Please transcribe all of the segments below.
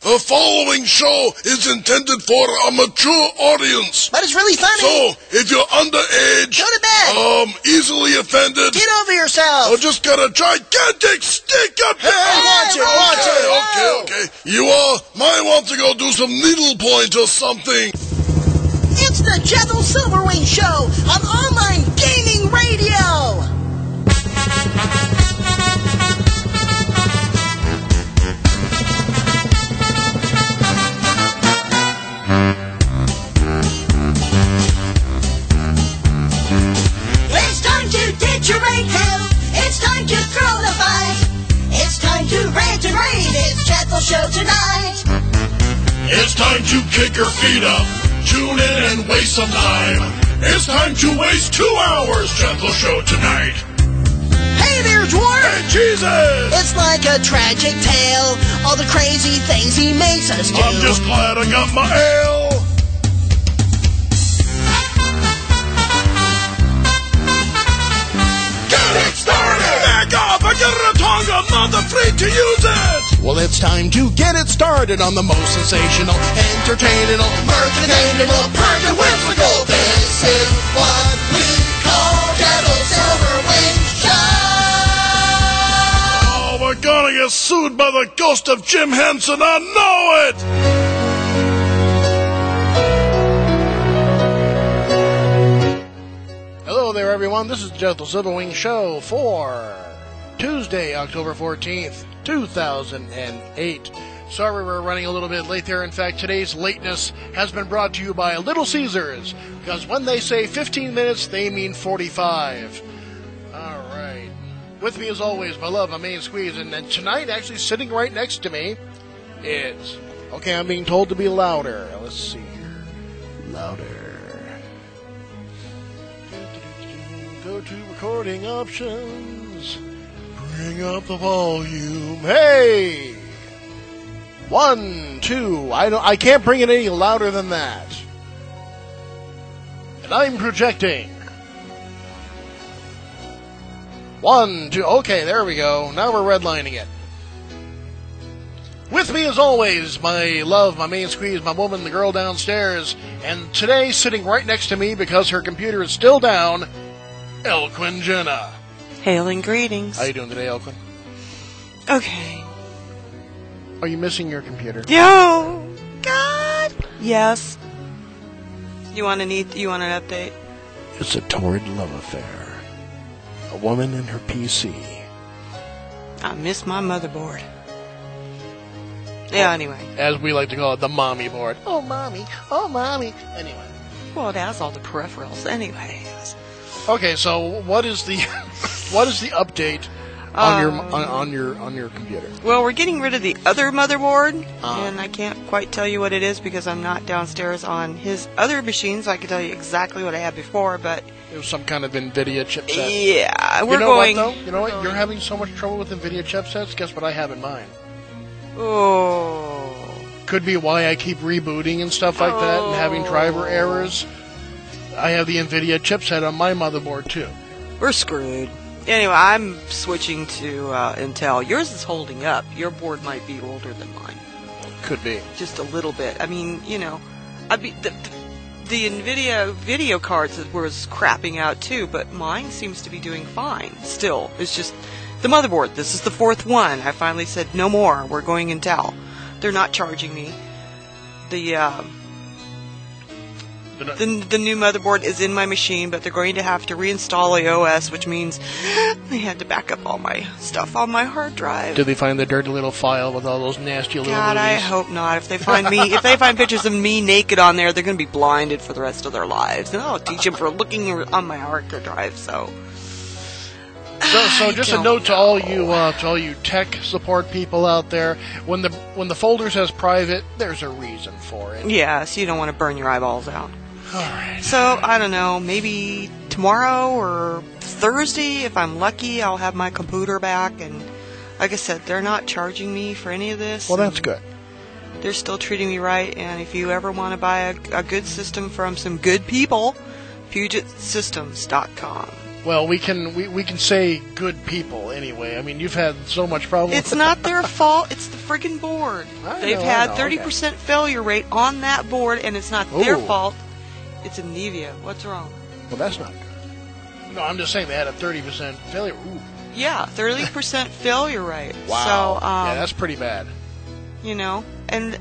The following show is intended for a mature audience. But it's really funny. So, if you're underage, go to bed. Easily offended, get over yourself. Or just got a gigantic stick up there. Watch it. Okay. You might want to go do some needlepoint or something. It's the Jethel Silverwing Show on online gaming radio. It's time to ditch your rage hell. It's time to throw the fight. It's time to rant and rave. It's Jethel Show tonight. It's time to kick your feet up. Tune in and waste some time. It's time to waste 2 hours, Jethel Show tonight. Hey there, Dwarf! Hey, Jesus! It's like a tragic tale, all the crazy things he makes us do. I'm just glad I got my ale. Get it started! Back off! I got a tongue, I'm not afraid to use it! Well, it's time to get it started on the most sensational, entertaining, Mercantile, whimsical. This is what we call Jethel Silverwing Show. Oh, we're gonna get sued by the ghost of Jim Henson, I know it! Hello there, everyone. This is the Jethel Silverwing Show for Tuesday, October 14th, 2008. Sorry we're running a little bit late there. In fact, today's lateness has been brought to you by Little Caesars, because when they say 15 minutes, they mean 45. All right. With me, as always, my love, my main squeeze, and tonight, actually sitting right next to me is... Okay, I'm being told to be louder. Let's see here. Louder. Go to recording options. Bring up the volume. Hey! 1, 2. I can't bring it any louder than that. And I'm projecting. 1, 2. Okay, there we go. Now we're redlining it. With me, as always, my love, my main squeeze, my woman, the girl downstairs. And today, sitting right next to me because her computer is still down, Elquin Jenna. Hail and greetings. How you doing today, Elquin? Okay. Are you missing your computer? Yo, God. Yes. You want an update? It's a torrid love affair. A woman and her PC. I miss my motherboard. Yeah, anyway. As we like to call it, the mommy board. Oh, mommy. Oh, mommy. Anyway. Well, it has all the peripherals anyway. Okay, so what is the update on your computer? Well, we're getting rid of the other motherboard, and I can't quite tell you what it is because I'm not downstairs on his other machines. I can tell you exactly what I had before, but it was some kind of NVIDIA chipset. Yeah, You know what? You're having so much trouble with NVIDIA chipsets. Guess what I have in mine? Oh. Could be why I keep rebooting and stuff like that and having driver errors. I have the NVIDIA chipset on my motherboard, too. We're screwed. Anyway, I'm switching to Intel. Yours is holding up. Your board might be older than mine. Could be. Just a little bit. I mean, the NVIDIA video cards was crapping out, too, but mine seems to be doing fine still. It's just the motherboard. This is the fourth one. I finally said, no more. We're going Intel. They're not charging me. The new motherboard is in my machine, but they're going to have to reinstall iOS, which means they had to back up all my stuff on my hard drive. Did they find the dirty little file with all those nasty little God, movies? I hope not. If they find pictures of me naked on there, they're going to be blinded for the rest of their lives. And I'll teach them for looking on my hard drive. So just a note to all you tech support people out there: when the folder says private, there's a reason for it. Yes, you don't want to burn your eyeballs out. All right. So, I don't know, maybe tomorrow or Thursday, if I'm lucky, I'll have my computer back. And like I said, they're not charging me for any of this. Well, that's good. They're still treating me right. And if you ever want to buy a good system from some good people, PugetSystems.com. Well, we can say good people anyway. I mean, you've had so much problem. It's not their fault. It's the friggin' board. I They've know, had I know, 30% failure rate on that board, and it's not their Ooh. fault. It's a Nevia. What's wrong? Well, that's not good. No, I'm just saying they had a 30% failure. Ooh. Yeah, 30% failure rate. Wow. So, yeah, that's pretty bad. you know, and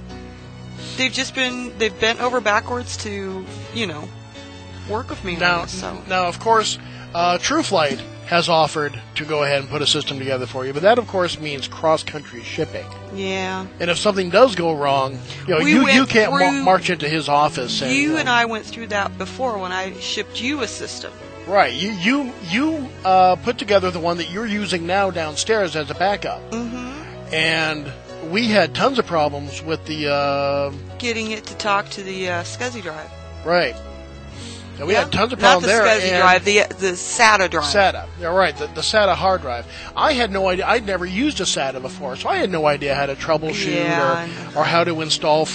they've bent over backwards to, you know, work with me on this. So. Now, of course, TrueFlight has offered to go ahead and put a system together for you, but that, of course, means cross-country shipping. Yeah. And if something does go wrong, you know, you can't march into his office. And I went through that before when I shipped you a system. Right. You put together the one that you're using now downstairs as a backup. Mm-hmm. And we had tons of problems with the... getting it to talk to the SCSI drive. Right. And we had tons of problems there. Not the SCSI drive, the SATA drive. SATA. Yeah, right, the SATA hard drive. I had no idea. I'd never used a SATA before, so I had no idea how to troubleshoot or how to install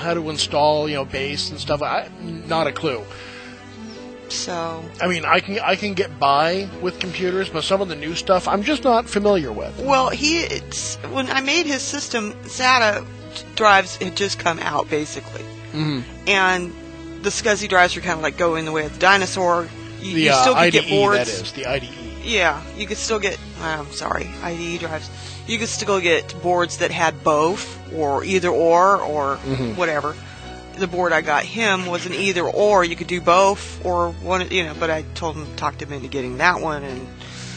base and stuff. Not a clue. So, I mean, I can get by with computers, but some of the new stuff I'm just not familiar with. Well, when I made his system, SATA drives had just come out basically, and the SCSI drives were kind of like going the way of the dinosaur. You still could IDE, get boards. that is the IDE. Yeah, you could still get. I'm sorry, IDE drives. You could still get boards that had both, or either or whatever. The board I got him was an either or. You could do both or one, you know. But I talked him into getting that one. And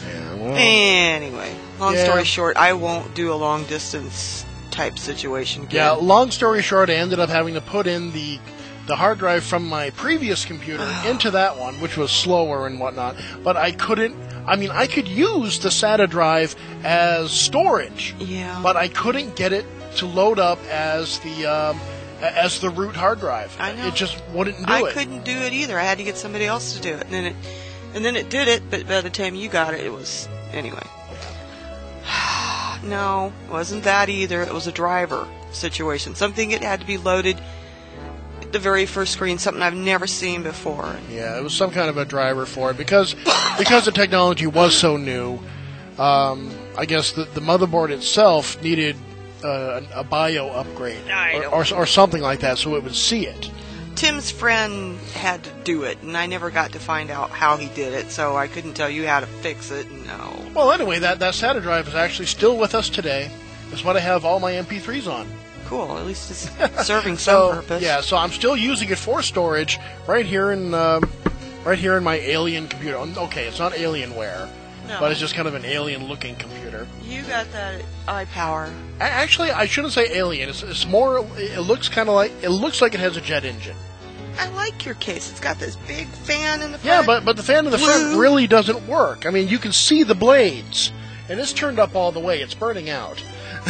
anyway, long story short, I won't do a long distance type situation again. Yeah, long story short, I ended up having to put in the hard drive from my previous computer into that one, which was slower and whatnot. But I couldn't. I mean, I could use the SATA drive as storage. Yeah. But I couldn't get it to load up as the root hard drive. I know. It just wouldn't do it. I couldn't do it either. I had to get somebody else to do it, and then it did it. But by the time you got it, it was anyway. No, it wasn't that either. It was a driver situation. Something that had to be loaded at the very first screen. Something I've never seen before. Yeah, it was some kind of a driver for it because the technology was so new. I guess the motherboard itself needed a BIO upgrade or something like that, so it would see it. Tim's friend had to do it, and I never got to find out how he did it, so I couldn't tell you how to fix it. No. Well, anyway, that SATA drive is actually still with us today. That's what I have all my MP3s on. Cool. At least it's serving some purpose. Yeah, so I'm still using it for storage right here in my Alien computer. Okay, it's not Alienware. No. But it's just kind of an alien-looking computer. You got that iPower. Actually, I shouldn't say alien. It's more. It looks like it has a jet engine. I like your case. It's got this big fan in the front. Yeah, but the fan in the front really doesn't work. I mean, you can see the blades, and it's turned up all the way. It's burning out.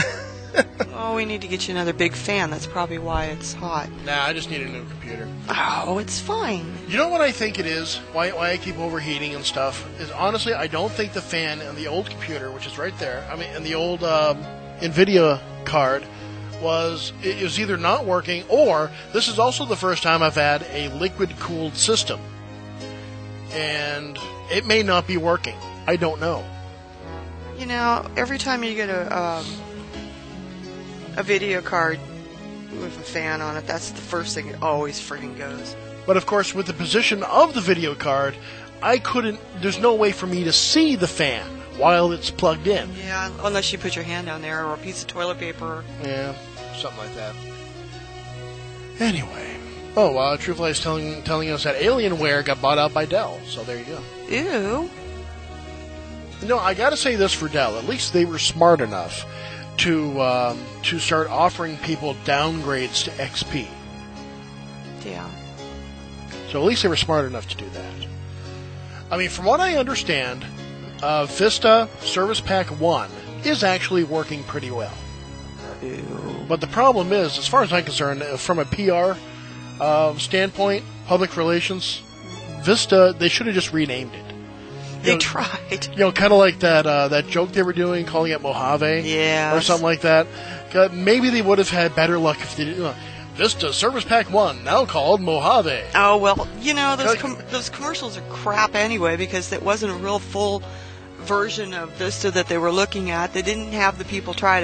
Oh, we need to get you another big fan. That's probably why it's hot. Nah, I just need a new computer. Oh, it's fine. You know what I think it is? Why I keep overheating and stuff? Is honestly, I don't think the fan in the old computer, which is right there, I mean, in the old NVIDIA card, it was either not working, or this is also the first time I've had a liquid-cooled system. And it may not be working. I don't know. You know, every time you get a video card with a fan on it, that's the first thing it always friggin' goes. But of course, with the position of the video card, there's no way for me to see the fan while it's plugged in. Yeah, unless you put your hand down there or a piece of toilet paper. Yeah, something like that. Anyway. Oh, TrueFlight is telling us that Alienware got bought out by Dell, so there you go. Ew. No, I gotta say this for Dell. At least they were smart enough to start offering people downgrades to XP. Yeah. So at least they were smart enough to do that. I mean, from what I understand, Vista Service Pack 1 is actually working pretty well. Ew. But the problem is, as far as I'm concerned, from a PR standpoint, public relations, Vista, they should have just renamed it. They tried. You know, kind of like that joke they were doing, calling it Mojave. Yeah. Or something like that. Maybe they would have had better luck if they did. Vista Service Pack 1, now called Mojave. Oh, well, you know, those commercials are crap anyway, because it wasn't a real full version of Vista that they were looking at. They didn't have the people try to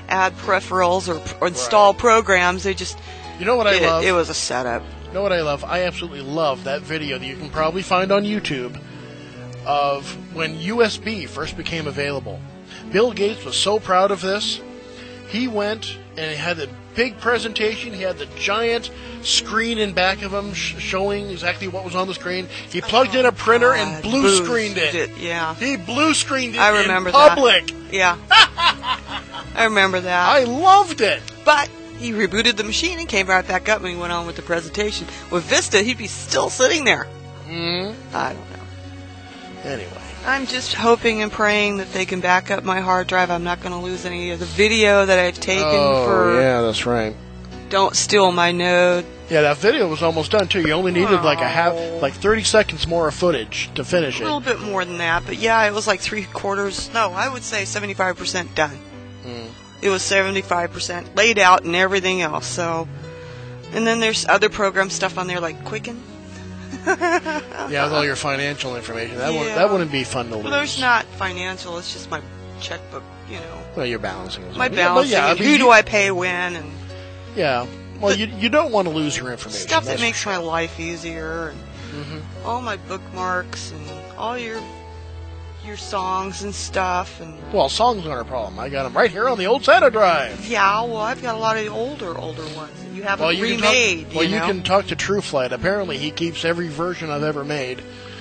add peripherals or install programs. They just, You know what I love? it was a setup. You know what I love? I absolutely love that video that you can probably find on YouTube of when USB first became available. Bill Gates was so proud of this. He went and he had a big presentation. He had the giant screen in back of him showing exactly what was on the screen. He plugged in a printer and blue screened it. Yeah. He blue screened it I remember in public. That. Yeah. I remember that. I loved it. But he rebooted the machine and came right back up and he went on with the presentation. With Vista, he'd be still sitting there. I don't know. Anyway. I'm just hoping and praying that they can back up my hard drive. I'm not going to lose any of the video that I've taken for... yeah, that's right. Don't steal my node. Yeah, that video was almost done, too. You only needed like 30 seconds more of footage to finish A it. little bit more than that, but yeah, it was like 3/4... No, I would say 75% done. It was 75% laid out and everything else, so... And then there's other program stuff on there like Quicken. Yeah, with all your financial information. That wouldn't be fun to lose. Well, there's not financial, it's just my checkbook, you know. Well, you're balancing as well. My balancing, Yeah, and who do I pay when, and... Yeah. Well, you don't want to lose your information. Stuff that makes my life easier, and all my bookmarks, and all your songs and stuff, and... Well, songs aren't a problem. I got them right here on the old SATA drive. Yeah, well, I've got a lot of the older ones that you haven't remade, you can talk to TrueFlight. Apparently, he keeps every version I've ever made.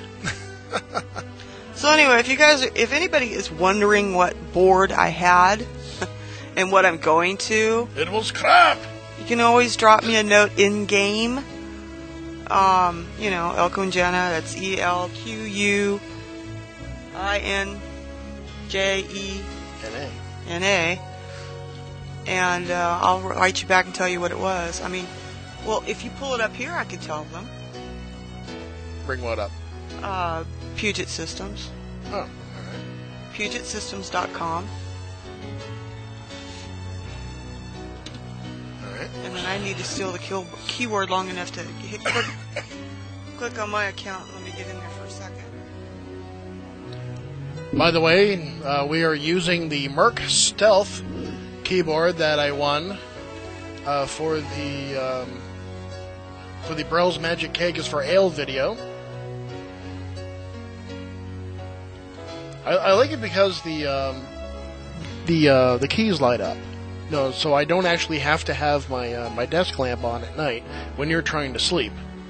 So anyway, if anybody is wondering what board I had and what I'm going to... It was crap! You can always drop me a note in-game. Elko and Jenna, that's ELQUINJENA. And I'll write you back and tell you what it was. I mean, well, if you pull it up here, I can tell them. Bring what up? Puget Systems. Oh, alright. PugetSystems.com. Alright. And then I need to steal the keyword long enough to click on my account. Let me get in there for a second. By the way, we are using the Merc Stealth keyboard that I won for the Brell's Magic Keg is for Ale video. I like it because the keys light up. No, so I don't actually have to have my my desk lamp on at night when you're trying to sleep.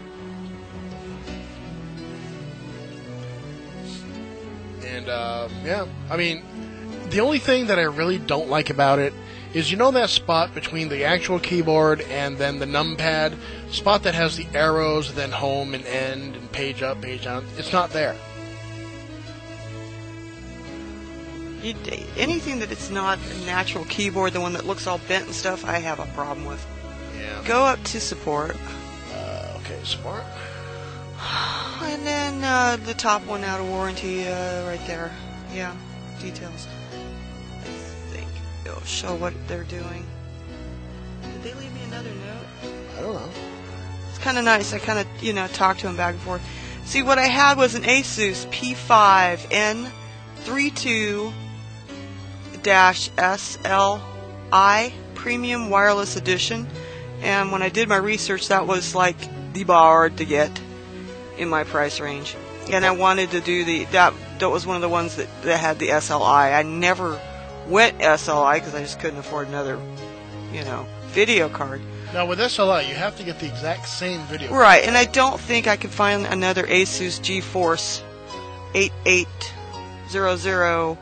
And yeah, I mean, the only thing that I really don't like about it is, you know, that spot between the actual keyboard and then the numpad, spot that has the arrows, then home and end and page up, page down. It's not there. Anything that it's not a natural keyboard, the one that looks all bent and stuff, I have a problem with. Yeah. Go up to support. Okay, support. And then the top one out of warranty, right there. Yeah, details. I think it'll show what they're doing. Did they leave me another note? I don't know. It's kind of nice. I kind of, talked to him back and forth. See, what I had was an Asus P5N32-SLI Premium Wireless Edition. And when I did my research, that was like the bar to get in my price range. And I wanted to do that was one of the ones that had the SLI. I never went SLI because I just couldn't afford another, video card. Now with SLI, you have to get the exact same video card. Right, and I don't think I could find another Asus GeForce 8800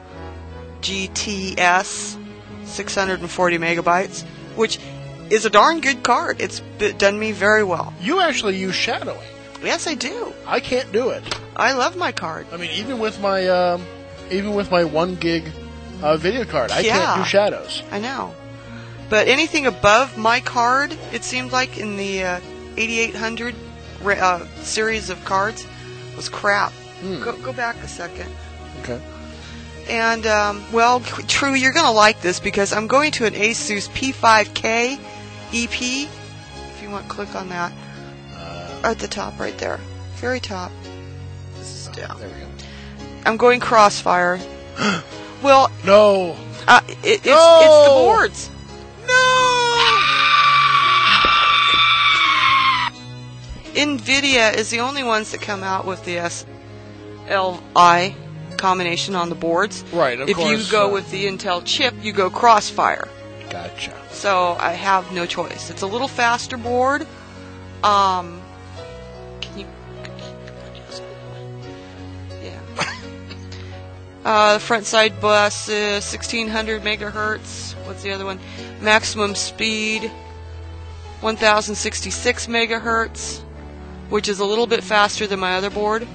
GTS 640 megabytes, which is a darn good card. It's done me very well. You actually use shadowing. Yes, I do. I can't do it. I love my card. I mean, even with my 1 gig video card, I can't do shadows. I know. But anything above my card, it seemed like in the 8800 series of cards, was crap. Go back a second. Okay. And, True, you're going to like this because I'm going to an Asus P5K EP. If you want, click on that. At the top, right there. Very top. This is down. There we go. I'm going Crossfire. Well... No! It's the boards. NVIDIA is the only ones that come out with the SLI combination on the boards. Right, of course. If you go with the Intel chip, you go Crossfire. Gotcha. So I have no choice. It's a little faster board. Can you? Yeah. Front side bus is 1600 megahertz. What's the other one? Maximum speed 1066 megahertz, which is a little bit faster than my other board.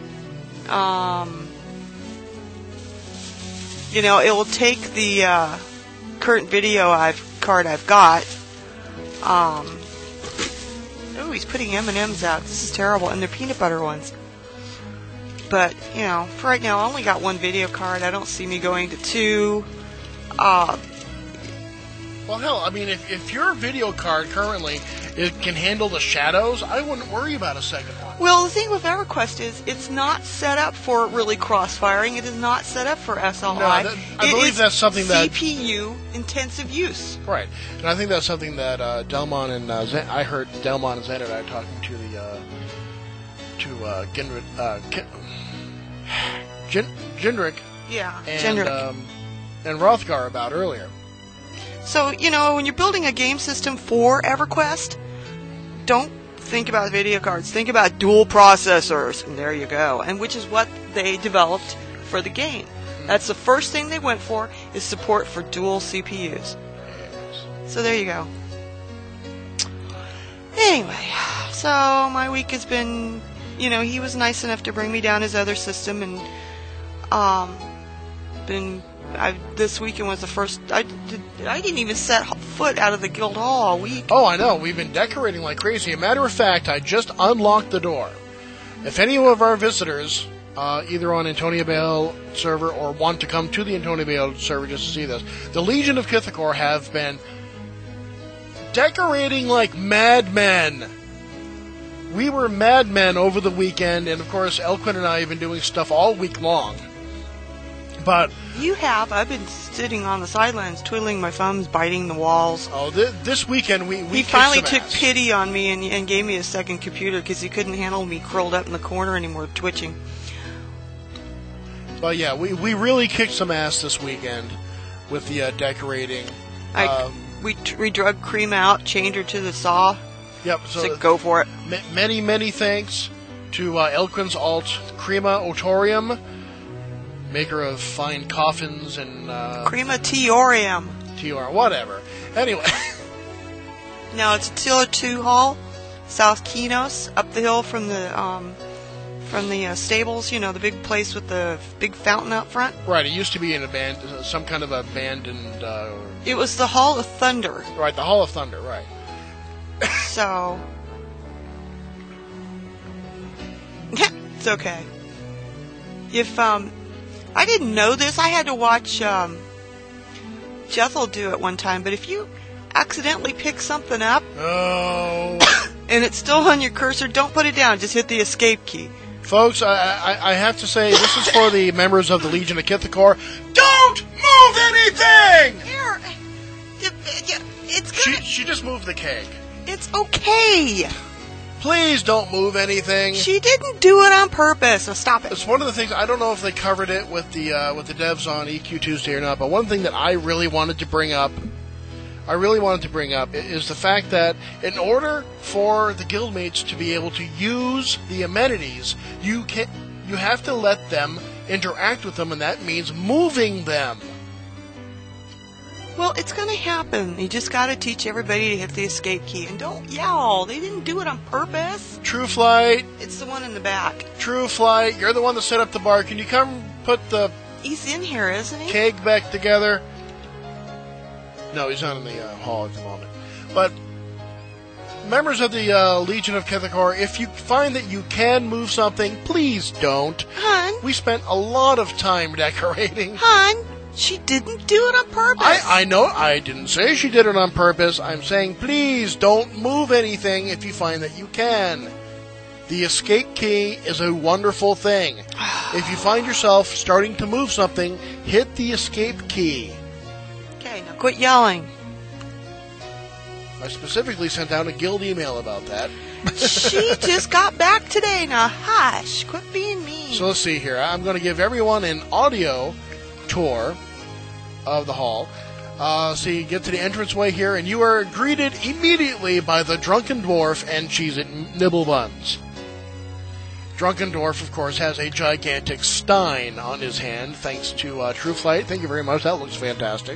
You know, it will take the current video card I've got. Oh, he's putting M&Ms out. This is terrible, and they're peanut butter ones. But you know, for right now, I only got one video card. I don't see me going to two. Well, hell, I mean, if your video card currently can handle the shadows, I wouldn't worry about a second one. Well, the thing with EverQuest is it's not set up for really cross-firing. It is not set up for SLI. No, I believe that's something that CPU intensive use. Right, and I think that's something that Delmon and I heard Delmon and Xander and I talking to Gendrick. Yeah, and Rothgar about earlier. So, you know, when you're building a game system for EverQuest, don't think about video cards. Think about dual processors. And there you go. And which is what they developed for the game. That's the first thing they went for, is support for dual CPUs. So there you go. Anyway, so my week has been, you know, he was nice enough to bring me down his other system, and this weekend was the first. I didn't even set foot out of the guild hall all week. Oh, I know. We've been decorating like crazy. As a matter of fact, I just unlocked the door. If any of our visitors, either on Antonia Bale server or want to come to the Antonia Bale server just to see this, the Legion of Kithakor have been decorating like madmen. We were madmen over the weekend, and of course, Elquin and I have been doing stuff all week long. But you have. I've been sitting on the sidelines, twiddling my thumbs, biting the walls. Oh, this weekend we he finally took pity on me and gave me a second computer because he couldn't handle me curled up in the corner anymore, twitching. But yeah, we really kicked some ass this weekend with the decorating. We drug Cream out, chained her to the saw. Yep. So go for it. Many thanks to Elquin's alt Crema Otorium, maker of fine coffins and Crema Teorium. Whatever. Anyway. Now it's Attila 2 Hall, South Kinos, up the hill from the stables. You know, the big place with the big fountain out front. Right. It used to be in some kind of abandoned. It was the Hall of Thunder. Right. The Hall of Thunder. Right. So it's okay. If I didn't know this. I had to watch Jethel do it one time. But if you accidentally pick something up, and it's still on your cursor, don't put it down. Just hit the escape key. Folks, I have to say, this is for the members of the Legion of Kithakor. Don't move anything! Here, it's good. She just moved the keg. It's okay. Please don't move anything. She didn't do it on purpose, so stop it. It's one of the things, I don't know if they covered it with the devs on EQ Tuesday or not, but one thing that I really wanted to bring up is the fact that in order for the guildmates to be able to use the amenities, you have to let them interact with them, and that means moving them. Well, it's going to happen. You just got to teach everybody to hit the escape key. And don't yell. They didn't do it on purpose. True Flight. It's the one in the back. True Flight, you're the one that set up the bar. Can you come put the... He's in here, isn't he? Keg back together? No, he's not in the hall at the moment. But members of the Legion of Kithakor, if you find that you can move something, please don't. Hun? We spent a lot of time decorating. Hun? She didn't do it on purpose. I know. I didn't say she did it on purpose. I'm saying please don't move anything if you find that you can. The escape key is a wonderful thing. If you find yourself starting to move something, hit the escape key. quit yelling. I specifically sent out a guild email about that. She just got back today. Now, hush. Quit being mean. So let's see here. I'm going to give everyone an audio tour of the hall. So you get to the entranceway here, and you are greeted immediately by the Drunken Dwarf and Cheez-It Nibble Buns. Drunken Dwarf, of course, has a gigantic stein on his hand, thanks to True Flight. Thank you very much. That looks fantastic.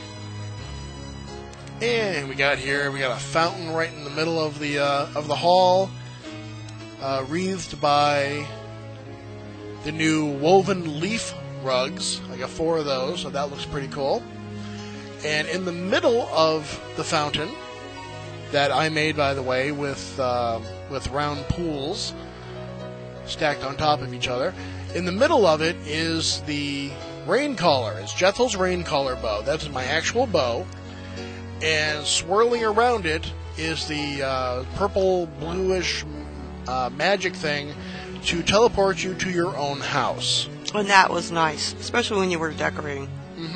And we got a fountain right in the middle of the hall, wreathed by the new woven leaf rugs. I got 4 of those, so that looks pretty cool. And in the middle of the fountain, that I made, by the way, with round pools stacked on top of each other, in the middle of it is the rain caller. It's Jethel's rain caller bow. That's my actual bow. And swirling around it is the purple, bluish magic thing to teleport you to your own house. And that was nice, especially when you were decorating.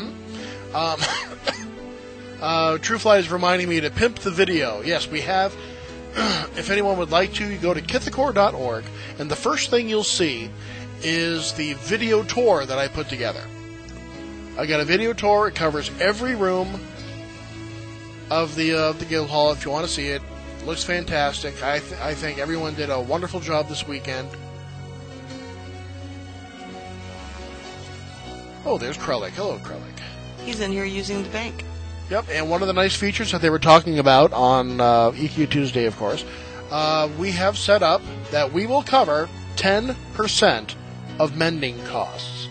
True Flight is reminding me to pimp the video. Yes, we have. If anyone would like to, you go to Kithakor.org, and the first thing you'll see is the video tour that I put together. I got a video tour. It covers every room of the guild hall. If you want to see it, it looks fantastic. I think everyone did a wonderful job this weekend. Oh, there's Krellick. Hello, Krellick. He's in here using the bank. Yep, and one of the nice features that they were talking about on EQ Tuesday, of course, we have set up that we will cover 10% of mending costs.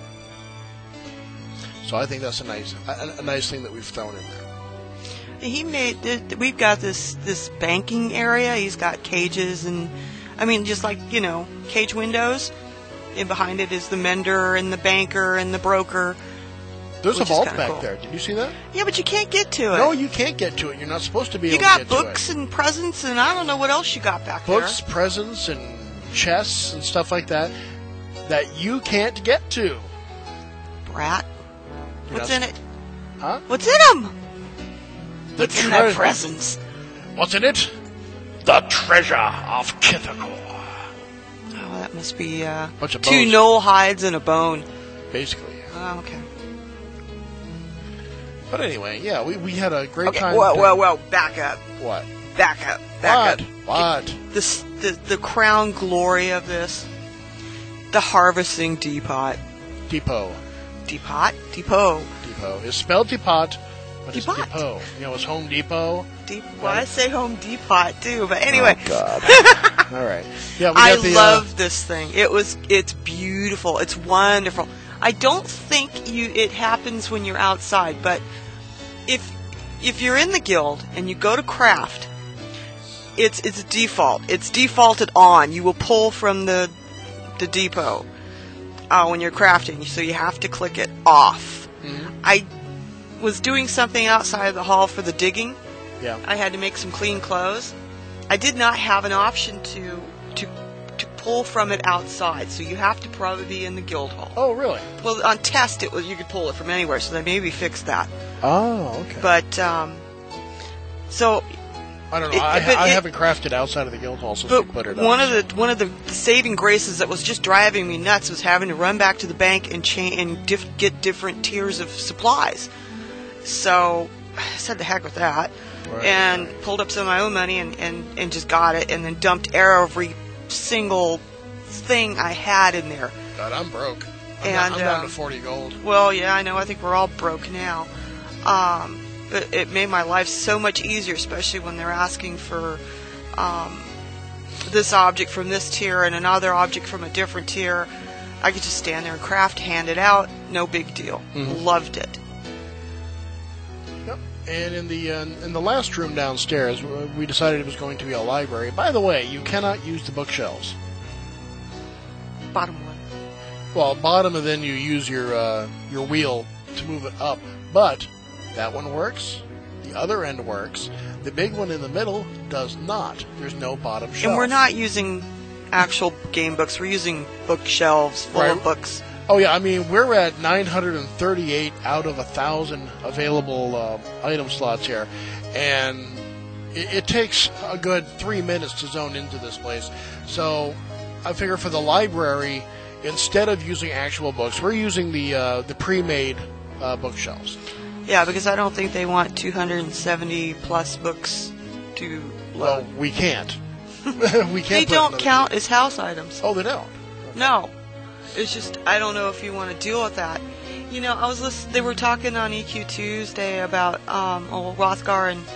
So I think that's a nice thing that we've thrown in there. We've got this banking area. He's got cages and, just like, cage windows. And behind it is the mender and the banker and the broker. There's a vault back there. Did you see that? Yeah, but you can't get to it. No, you can't get to it. You're not supposed to be able to get to it. You got books and presents and I don't know what else you got back there. Books, presents, and chests and stuff like that you can't get to. Brat. What's in it? Huh? What's in them? What's in that presents? What's in it? The treasure of Kithakor. Oh, that must be bunch of 2 bones. knoll hides and a bone. Basically, yeah. Oh, okay. But anyway, yeah, we had a great time. Well, back up. What? Back up. What? The crown glory of this, the harvesting depot. Depot. Depot. It's spelled depot, but it's Depot. depot. It's Home Depot. Well, I say Home Depot too, but anyway. Oh, God. All right. Yeah, I love this thing. It's beautiful. It's wonderful. I don't think it happens when you're outside, but if you're in the guild and you go to craft, it's default. It's defaulted on. You will pull from the depot when you're crafting, so you have to click it off. Mm-hmm. I was doing something outside of the hall for the digging. Yeah. I had to make some clean clothes. I did not have an option to pull from it outside, so you have to probably be in the guild hall. Oh, really? Well, on test it was you could pull it from anywhere, so they maybe fixed that. Oh, okay. But so I don't know. I haven't crafted outside of the guild hall since we put it up. One of the saving graces that was just driving me nuts was having to run back to the bank and get different tiers of supplies. So I said the heck with that, and pulled up some of my own money and just got it, and then dumped every single thing I had in there. God, I'm broke. I'm And down to 40 gold. Well, yeah, I know. I think we're all broke now. But it made my life so much easier, especially when they're asking for this object from this tier and another object from a different tier. I could just stand there and craft, hand it out, no big deal. Mm-hmm. Loved it. Yep. And in the last room downstairs, we decided it was going to be a library. By the way, you cannot use the bookshelves. Bottom one. Well, bottom, and then you use your wheel to move it up. But that one works. The other end works. The big one in the middle does not. There's no bottom shelf. And we're not using actual game books. We're using bookshelves full of books. Oh, yeah, I mean, we're at 938 out of 1,000 available item slots here, and it takes a good 3 minutes to zone into this place. So I figure for the library, instead of using actual books, we're using the pre-made bookshelves. Yeah, because I don't think they want 270 plus books to load. Well, we can't. We can't. They don't count as house items. Oh, they don't? No. It's just, I don't know if you want to deal with that. You know, they were talking on EQ Tuesday about Rothgar and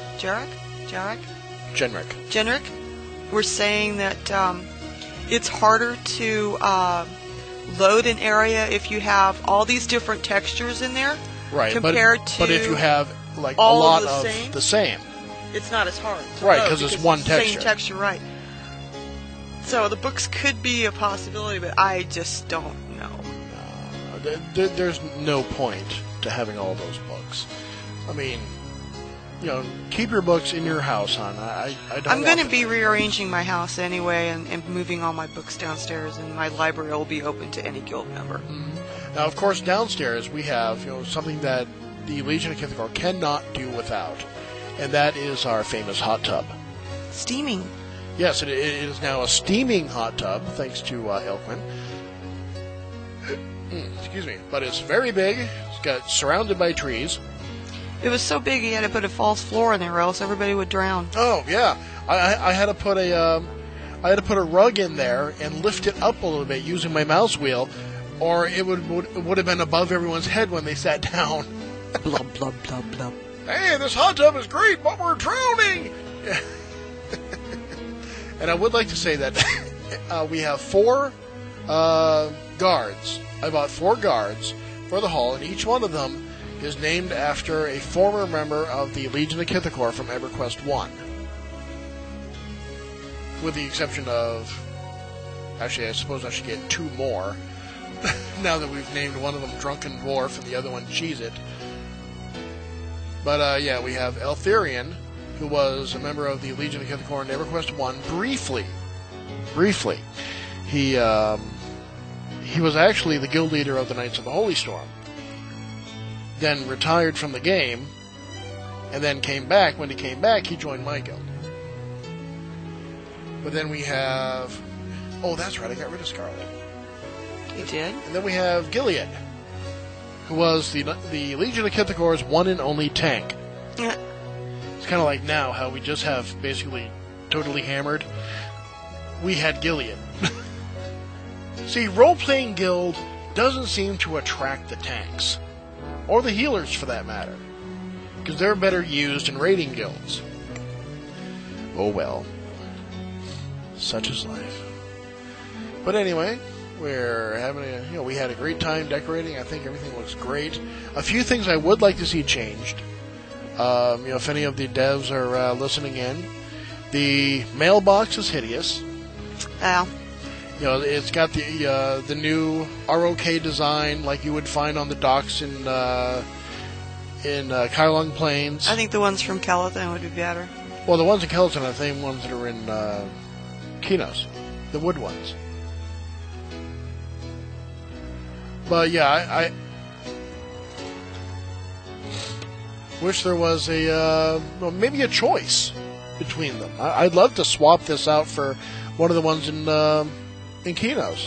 Jenrick were saying that it's harder to load an area if you have all these different textures in there. Right, compared to but if you have like all a lot of the same, it's not as hard. Right, because it's one texture. Same texture, right? So the books could be a possibility, but I just don't know. There's no point to having all those books. I mean, you know, keep your books in your house, hon. I don't. I'm going to be rearranging my house anyway and moving all my books downstairs, and my library will be open to any guild member. Mm-hmm. Now, of course, downstairs we have something that the Legion of Kithakor cannot do without, and that is our famous hot tub. Steaming. Yes, it is now a steaming hot tub, thanks to Elquin. Excuse me. But it's very big. It's got surrounded by trees. It was so big he had to put a false floor in there, or else everybody would drown. Oh yeah, I had to put a rug in there and lift it up a little bit using my mouse wheel, or it would have been above everyone's head when they sat down. Blub blub blub blub. Hey, this hot tub is great, but we're drowning. And I would like to say that we have 4 guards. I bought 4 guards for the hall, and each one of them is named after a former member of the Legion of Kithakor from EverQuest 1. With the exception of... Actually, I suppose I should get 2 more. Now that we've named one of them Drunken Dwarf and the other one Cheez-It. But, yeah, we have Eltherion, who was a member of the Legion of Kithakor in EverQuest 1 briefly. He was actually the guild leader of the Knights of the Holy Storm. Then retired from the game, and then came back. When he came back, he joined my guild. But then we have... Oh, that's right, I got rid of Scarlet. You did? And then we have Gilead, who was the Legion of Kithakor's one and only tank. Yeah. It's kind of like now, how we just have basically totally hammered. We had Gilead. See, role-playing guild doesn't seem to attract the tanks. Or the healers, for that matter. Because they're better used in raiding guilds. Oh well. Such is life. But anyway, we're having we had a great time decorating. I think everything looks great. A few things I would like to see changed. If any of the devs are listening in, the mailbox is hideous. Yeah. It's got the new ROK design like you would find on the docks in Kylung Plains. I think the ones from Kelethan would be better. Well, the ones in Kelethan are the same ones that are in Kinos, the wood ones. But yeah, I wish there was maybe a choice between them. I'd love to swap this out for one of the ones in Kinos.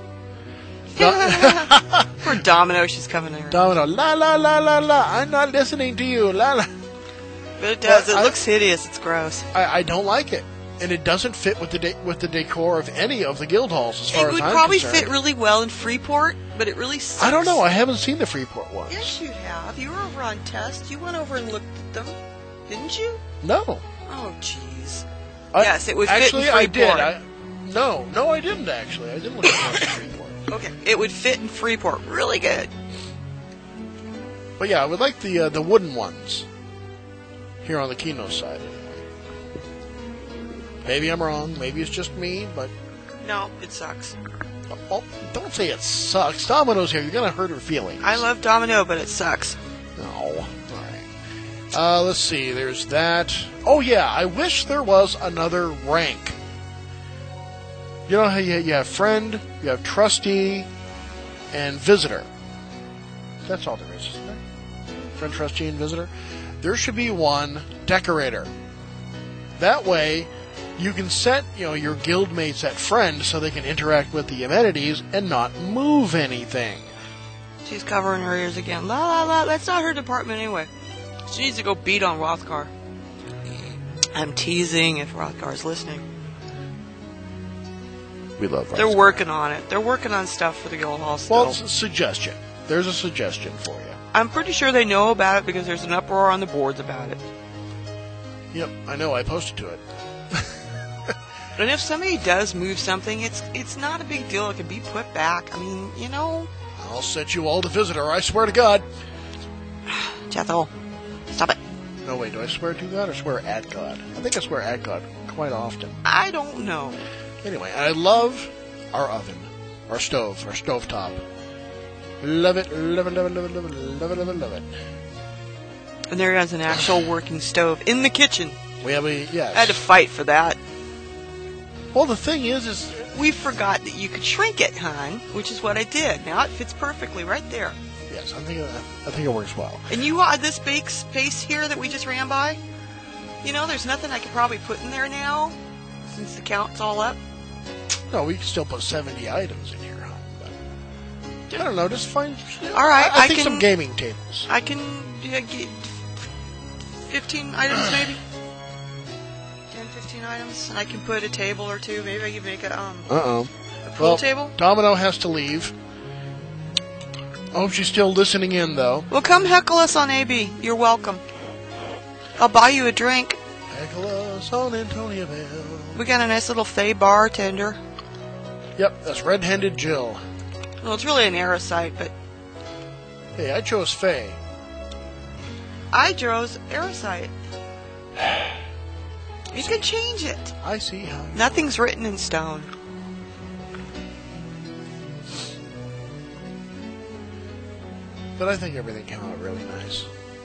Poor Domino, she's coming in. Domino, la la la la la. I'm not listening to you, la la. But it does. It looks hideous. It's gross. I don't like it, and it doesn't fit with the decor of any of the guild halls. As far as I'm concerned, it would probably fit really well in Freeport, but it really sucks. I don't know. I haven't seen the Freeport ones. Yes, you have. You were over on test. You went over and looked at them, didn't you? No. Oh, jeez. Yes, it would fit in Freeport. Actually, I did. No, I didn't actually. I didn't look at Freeport. Okay, it would fit in Freeport really good. But yeah, I would like the wooden ones here on the Kino side. Maybe I'm wrong. Maybe it's just me, but no, it sucks. Oh, don't say it sucks. Domino's here. You're gonna hurt her feelings. I love Domino, but it sucks. No. All right. Let's see. There's that. Oh yeah, I wish there was another rank. You know how you have friend, you have trustee, and Visitor. That's all there is, isn't there? Friend, Trustee, and Visitor. There should be one Decorator. That way, you can set your guildmates at Friend so they can interact with the amenities and not move anything. She's covering her ears again. La la la, that's not her department anyway. She needs to go beat on Rothgar. I'm teasing if Rothgar's listening. We love Rothgar. They're working on it. They're working on stuff for the guild hall still. Well, it's a suggestion. There's a suggestion for you. I'm pretty sure they know about it because there's an uproar on the boards about it. Yep, I know. I posted to it. And if somebody does move something, it's not a big deal. It can be put back. I mean, I'll set you all to Visitor, I swear to God. Jethel, stop it. No, wait, do I swear to God or swear at God? I think I swear at God quite often. I don't know. Anyway, I love our oven, our stove, our stovetop. Love it, love it, love it, love it, love it, love it, love it, love it. And there is an actual working stove in the kitchen. We have yes. I had to fight for that. Well, the thing is we forgot that you could shrink it, hon, which is what I did. Now it fits perfectly right there. Yes, I think it works well. And this big space here that we just ran by, there's nothing I could probably put in there now, since the count's all up. No, we can still put 70 items in here, huh? But, I don't know, just find... All right, I think some gaming tables. I can get 15 items, maybe? 10, 15 items. I can put a table or two. Maybe I can make a pool table. Domino has to leave. I hope she's still listening in, though. Well, come heckle us on AB. You're welcome. I'll buy you a drink. Heckle us on Antoniaville. We got a nice little Fey bartender. Yep, that's Red-Handed Jill. Well, it's really an Aerosite, but... Hey, I chose Faye. I chose Aerosite. You can change it. I see how. Nothing's written in stone. But I think everything came out really nice.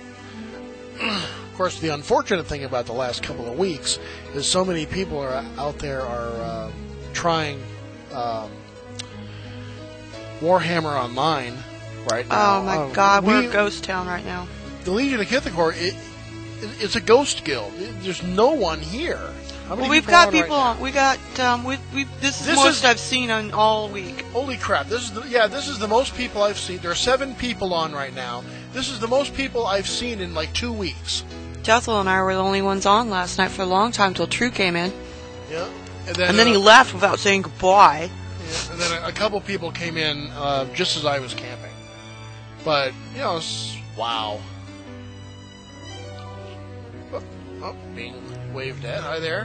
Of course, the unfortunate thing about the last couple of weeks is so many people are out there are trying Warhammer Online right now. Oh my God, we're a ghost town right now. The Legion of Kithakor, it's a ghost guild. There's no one here. Well, we've got people on. We got this is the most I've seen on all week. Holy crap! This is the most people I've seen. There are 7 people on right now. This is the most people I've seen in like 2 weeks. Jethel and I were the only ones on last night for a long time till True came in. Yeah, and then he left without saying goodbye. Yeah, and then a couple people came in just as I was camping. But wow. Oh, being waved at. Hi there.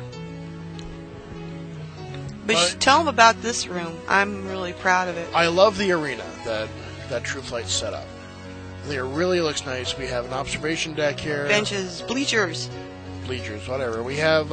But tell them about this room. I'm really proud of it. I love the arena that True Flight set up. I think it really looks nice. We have an observation deck here. Benches, bleachers, whatever. We have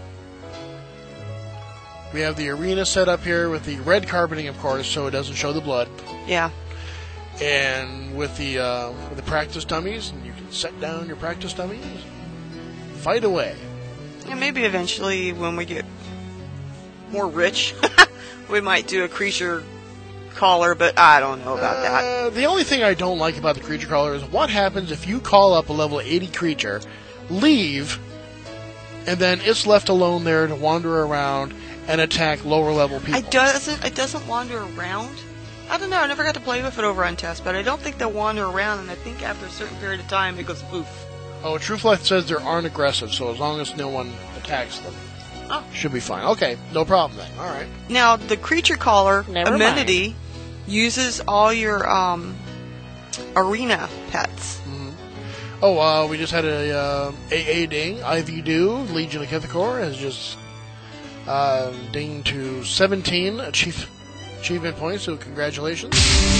the arena set up here with the red carpeting, of course, so it doesn't show the blood. Yeah. And with the practice dummies, and you can set down your practice dummies. Fight away. And maybe eventually, when we get more rich, we might do a creature caller, but I don't know about that. The only thing I don't like about the creature caller is what happens if you call up a level 80 creature, leave, and then it's left alone there to wander around and attack lower level people. It doesn't wander around. I don't know. I never got to play with it over on test, but I don't think they'll wander around, and I think after a certain period of time, it goes poof. Oh, True Flight says they aren't aggressive, so as long as no one attacks them, should be fine. Okay, no problem then. All right. Now, the creature caller amenity uses all your arena pets. Mm-hmm. Oh, we just had a AA ding. IV Do, Legion of Kithakor, has just dinged to 17 achievement points, so congratulations.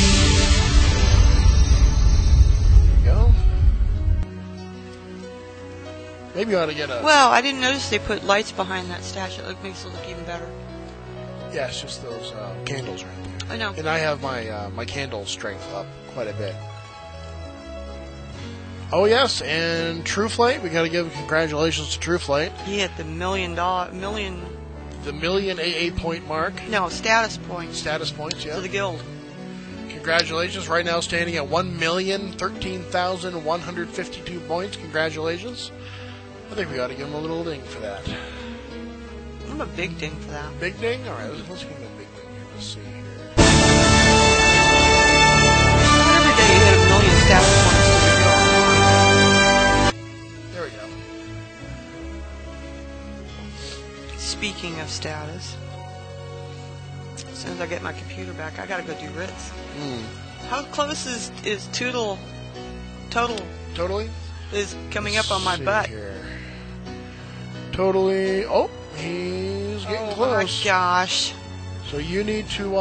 There you go. Maybe you ought to get a... Well, I didn't notice they put lights behind that statue. It makes it look even better. Yeah, it's just those candles right there. I know. And I have my candle strength up quite a bit. Oh, yes, and True Flight. We got to give congratulations to True Flight. He hit the million... The million AA point mark. No, status points. Status points, yeah. To the guild. Congratulations. Right now standing at 1,013,152 points. Congratulations. I think we ought to give him a little ding for that. I'm a big ding for that. Big ding? All right, let's give him a big ding here. Let's see here. Every day you hit 1 million status points to the There we go. Speaking of status, as soon as I get my computer back, I gotta go do Ritz. How close is Total Totally? is coming up on my Let's see butt? here. Totally. Oh, he's getting close. Oh my gosh. So you need to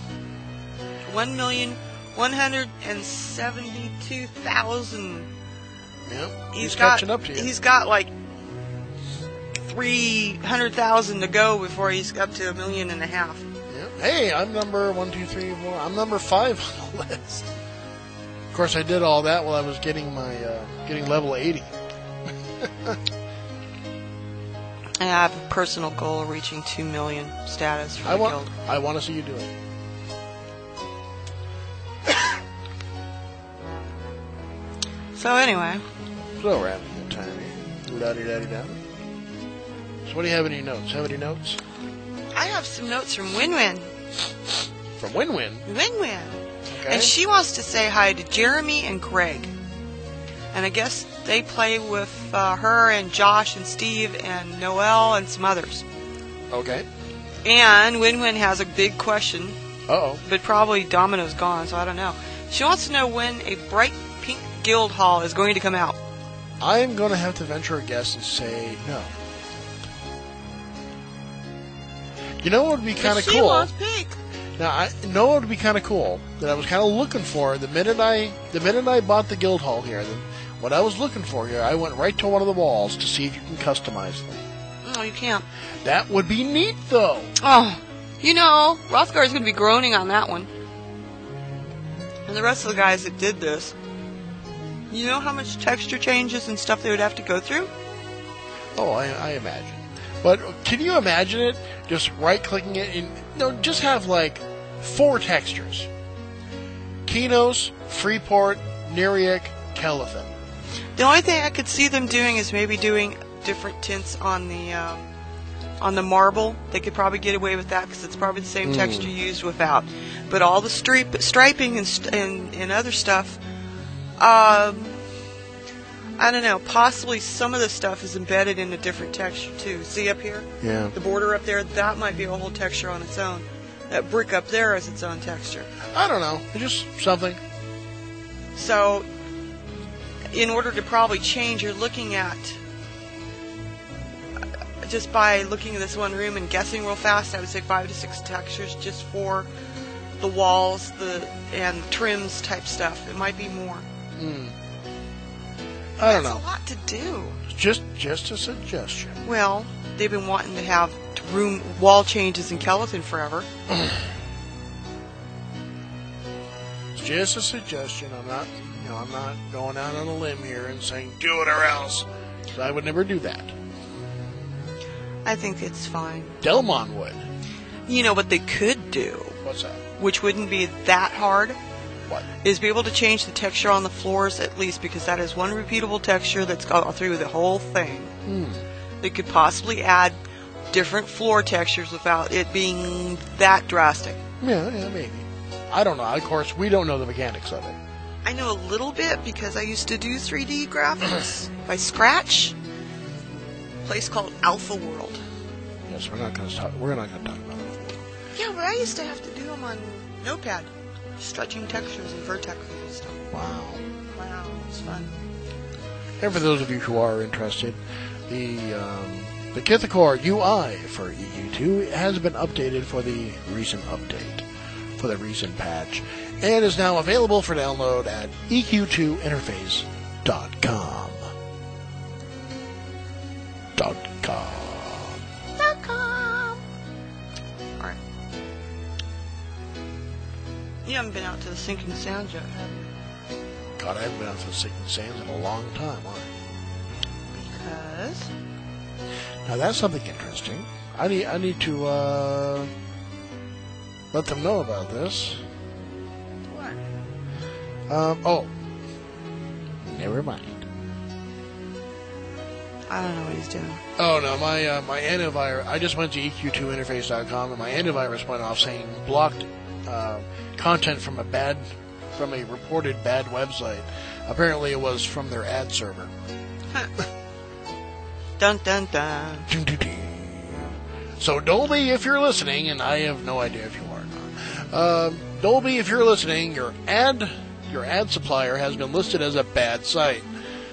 1,172,000. Yep. He's catching up to you. He's got like 300,000 to go before he's up to 1.5 million. Yep. Hey, I'm number 1, 2, 3, 4. I'm number 5 on the list. Of course, I did all that while I was getting my getting level 80. I have a personal goal of reaching 2 million status for the guild. I want to see you do it. So anyway, So we're having a good time here. Da-di-da-di-da. So what do you have in your notes? Have any notes? I have some notes from Win-Win. From Win-Win. Win-Win. Okay. And she wants to say hi to Jeremy and Greg. And I guess they play with her and Josh and Steve and Noel and some others. Okay. And Win-Win has a big question, Uh-oh. but probably Domino's gone, so I don't know. She wants to know when a bright pink guild hall is going to come out. I'm going to have to venture a guess and say no. You know what would be kind of She cool? wants pink. Now, I know what would be kind of cool that I was kind of looking for the minute I bought the guild hall here. What I was looking for here, I went right to one of the walls to see if you can customize them. No, you can't. That would be neat, though. Oh, you know, Rothgar's going to be groaning on that one. And the rest of the guys that did this, you know how much texture changes and stuff they would have to go through? Oh, I imagine. But can you imagine it? Just right-clicking it and just have like 4 textures: Kinos, Freeport, Neriak, Kelithan. The only thing I could see them doing is maybe doing different tints on the marble. They could probably get away with that because it's probably the same texture used without. But all the striping and other stuff, I don't know. Possibly some of the stuff is embedded in a different texture too. See up here? Yeah. The border up there, that might be a whole texture on its own. That brick up there is its own texture. I don't know. It's just something. So, in order to probably change, you're looking at, just by looking at this one room and guessing real fast, I would say 5 to 6 textures just for the walls, and trims type stuff. It might be more. I don't That's know. a lot to do. Just a suggestion. Well, they've been wanting to have wall changes in Kelithan forever. It's just a suggestion. I'm not going out on a limb here and saying do it or else. 'Cause I would never do that. I think it's fine. Delmon would. You know what they could do, What's that? which wouldn't be that hard, What? is be able to change the texture on the floors at least, because that is one repeatable texture that's gone through the whole thing. They could possibly add different floor textures without it being that drastic. Yeah, maybe. I don't know. Of course, we don't know the mechanics of it. I know a little bit because I used to do 3D graphics by Scratch. A place called Alpha World. Yes, we're not going to talk about it. Yeah, but I used to have to do them on Notepad. Stretching textures and vertexes and stuff. Wow. Wow, it was fun. And for those of you who are interested, the Kithakor UI for EU2 has been updated for the recent update, for the recent patch, and is now available for download at eq2interface.com. Alright. You haven't been out to the Sinking Sands yet, have you? God, I haven't been out to the Sinking Sands in a long time, huh? Because? Now that's something interesting. I need to let them know about this. What? Never mind. I don't know what he's doing. Oh no, my antivirus. I just went to eq2interface.com and my antivirus went off saying blocked content from a reported bad website. Apparently, it was from their ad server. Dun dun dun. So Dolby, if you're listening, and I have no idea if you are or not, Dolby, if you're listening, your ad supplier has been listed as a bad site.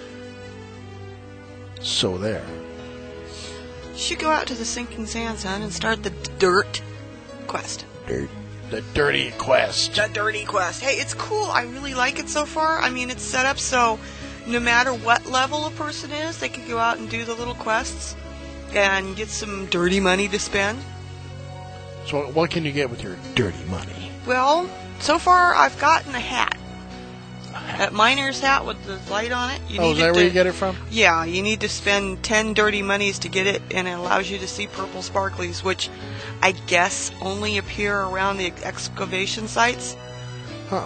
So there. You should go out to the sinking sand, son, and start the dirt quest. The dirty quest. The dirty quest. Hey, it's cool. I really like it so far. I mean, it's set up so no matter what level a person is, they can go out and do the little quests and get some dirty money to spend. So what can you get with your dirty money? Well, so far I've gotten a hat. That miner's hat with the light on it. Is that where you get it from? Yeah, you need to spend 10 dirty monies to get it, and it allows you to see purple sparklies, which I guess only appear around the excavation sites. Huh.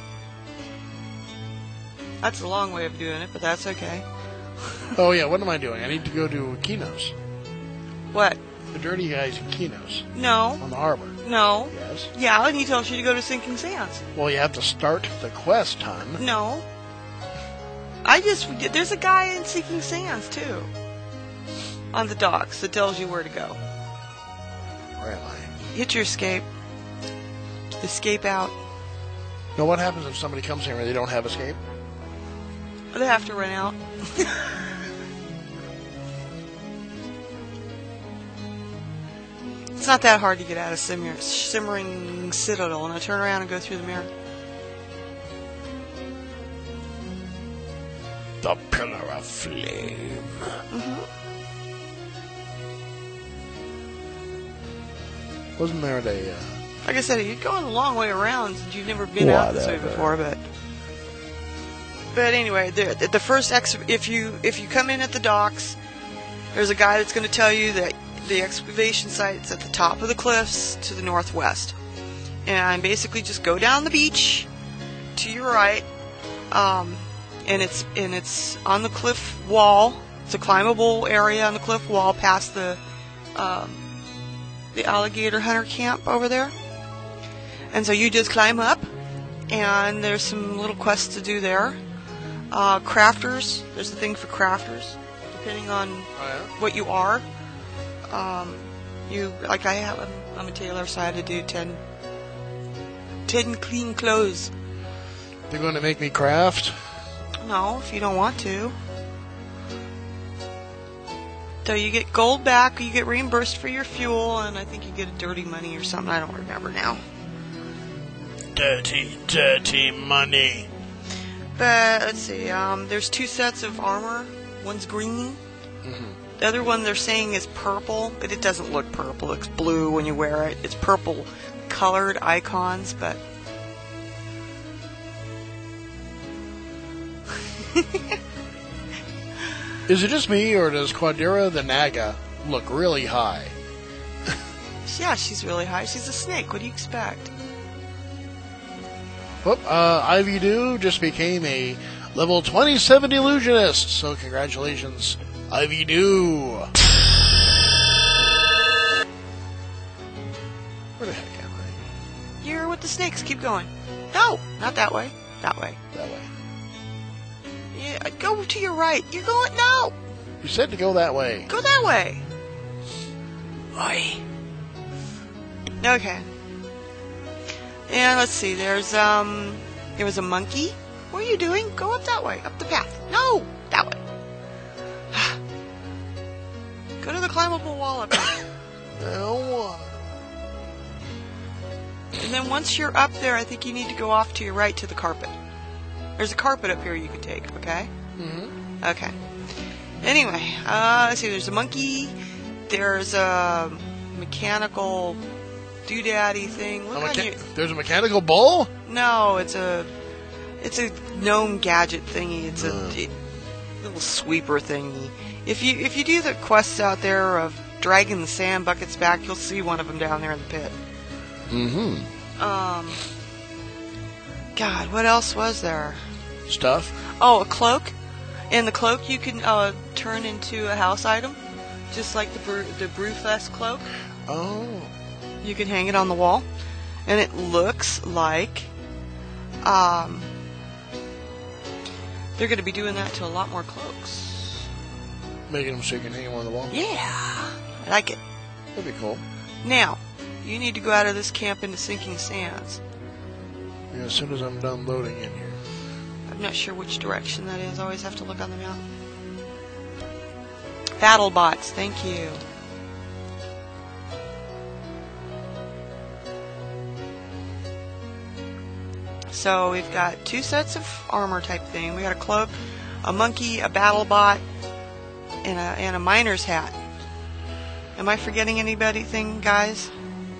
That's a long way of doing it, but that's okay. Oh yeah, what am I doing? I need to go to Kinos. What? The dirty guys in Kinos. No. On the harbor. No. Yes. Yeah, and he tells you to go to Sinking Sands. Well, you have to start the quest, hon. No. There's a guy in Sinking Sands, too. On the docks that tells you where to go. Where am I? Hit your escape. Escape out. Now, what happens if somebody comes here and they don't have escape? They have to run out. It's not that hard to get out of Simmering Citadel. Now turn around and go through the mirror. The Pillar of Flame. Mm-hmm. Wasn't there Like I said, you're going a long way around since you've never been out this way before, But anyway, the first if you come in at the docks, there's a guy that's going to tell you that the excavation site's at the top of the cliffs to the northwest, and basically just go down the beach to your right, and it's on the cliff wall. It's a climbable area on the cliff wall past the alligator hunter camp over there, and so you just climb up, and there's some little quests to do there. Crafters, there's a thing for crafters, depending on what you are. I'm a tailor, so I had to do 10 clean clothes. They're going to make me craft? No, if you don't want to. So you get gold back, you get reimbursed for your fuel, and I think you get a dirty money or something. I don't remember now. Dirty money. But let's see, there's 2 sets of armor. One's green. Mm-hmm. The other one they're saying is purple, but it doesn't look purple. It's blue when you wear it. It's purple colored icons, but... Is it just me, or does Quadira the Naga look really high? Yeah, she's really high. She's a snake. What do you expect? Whoop, Ivy Doo just became a level 27 illusionist, so congratulations, Ivy Doo. Where the heck am I? You're with the snakes. Keep going. No, not that way. That way. That way. Yeah, go to your right. You're going... No! You said to go that way. Go that way. Oi. Okay. And let's see, there was a monkey. What are you doing? Go up that way, up the path. No, that way. Go to the climbable wall up there. No. And then once you're up there, I think you need to go off to your right to the carpet. There's a carpet up here you can take, okay? Mm-hmm. Okay. Anyway, let's see, there's a monkey. There's a mechanical doodaddy thing. There's a mechanical bull? No, it's a gnome gadget thingy. It's a little sweeper thingy. If you do the quests out there of dragging the sand buckets back, you'll see one of them down there in the pit. Mm-hmm. God, what else was there? Stuff? Oh, a cloak. And the cloak you can turn into a house item, just like the Brewfest cloak. Oh. You can hang it on the wall, and it looks like they're going to be doing that to a lot more cloaks. Making them so you can hang them on the wall? Yeah, I like it. That'd be cool. Now, you need to go out of this camp into Sinking Sands. Yeah, as soon as I'm done loading in here. I'm not sure which direction that is. I always have to look on the map. BattleBots, thank you. So we've got 2 sets of armor type thing. We got a cloak, a monkey, a BattleBot, and a miner's hat. Am I forgetting anything, guys?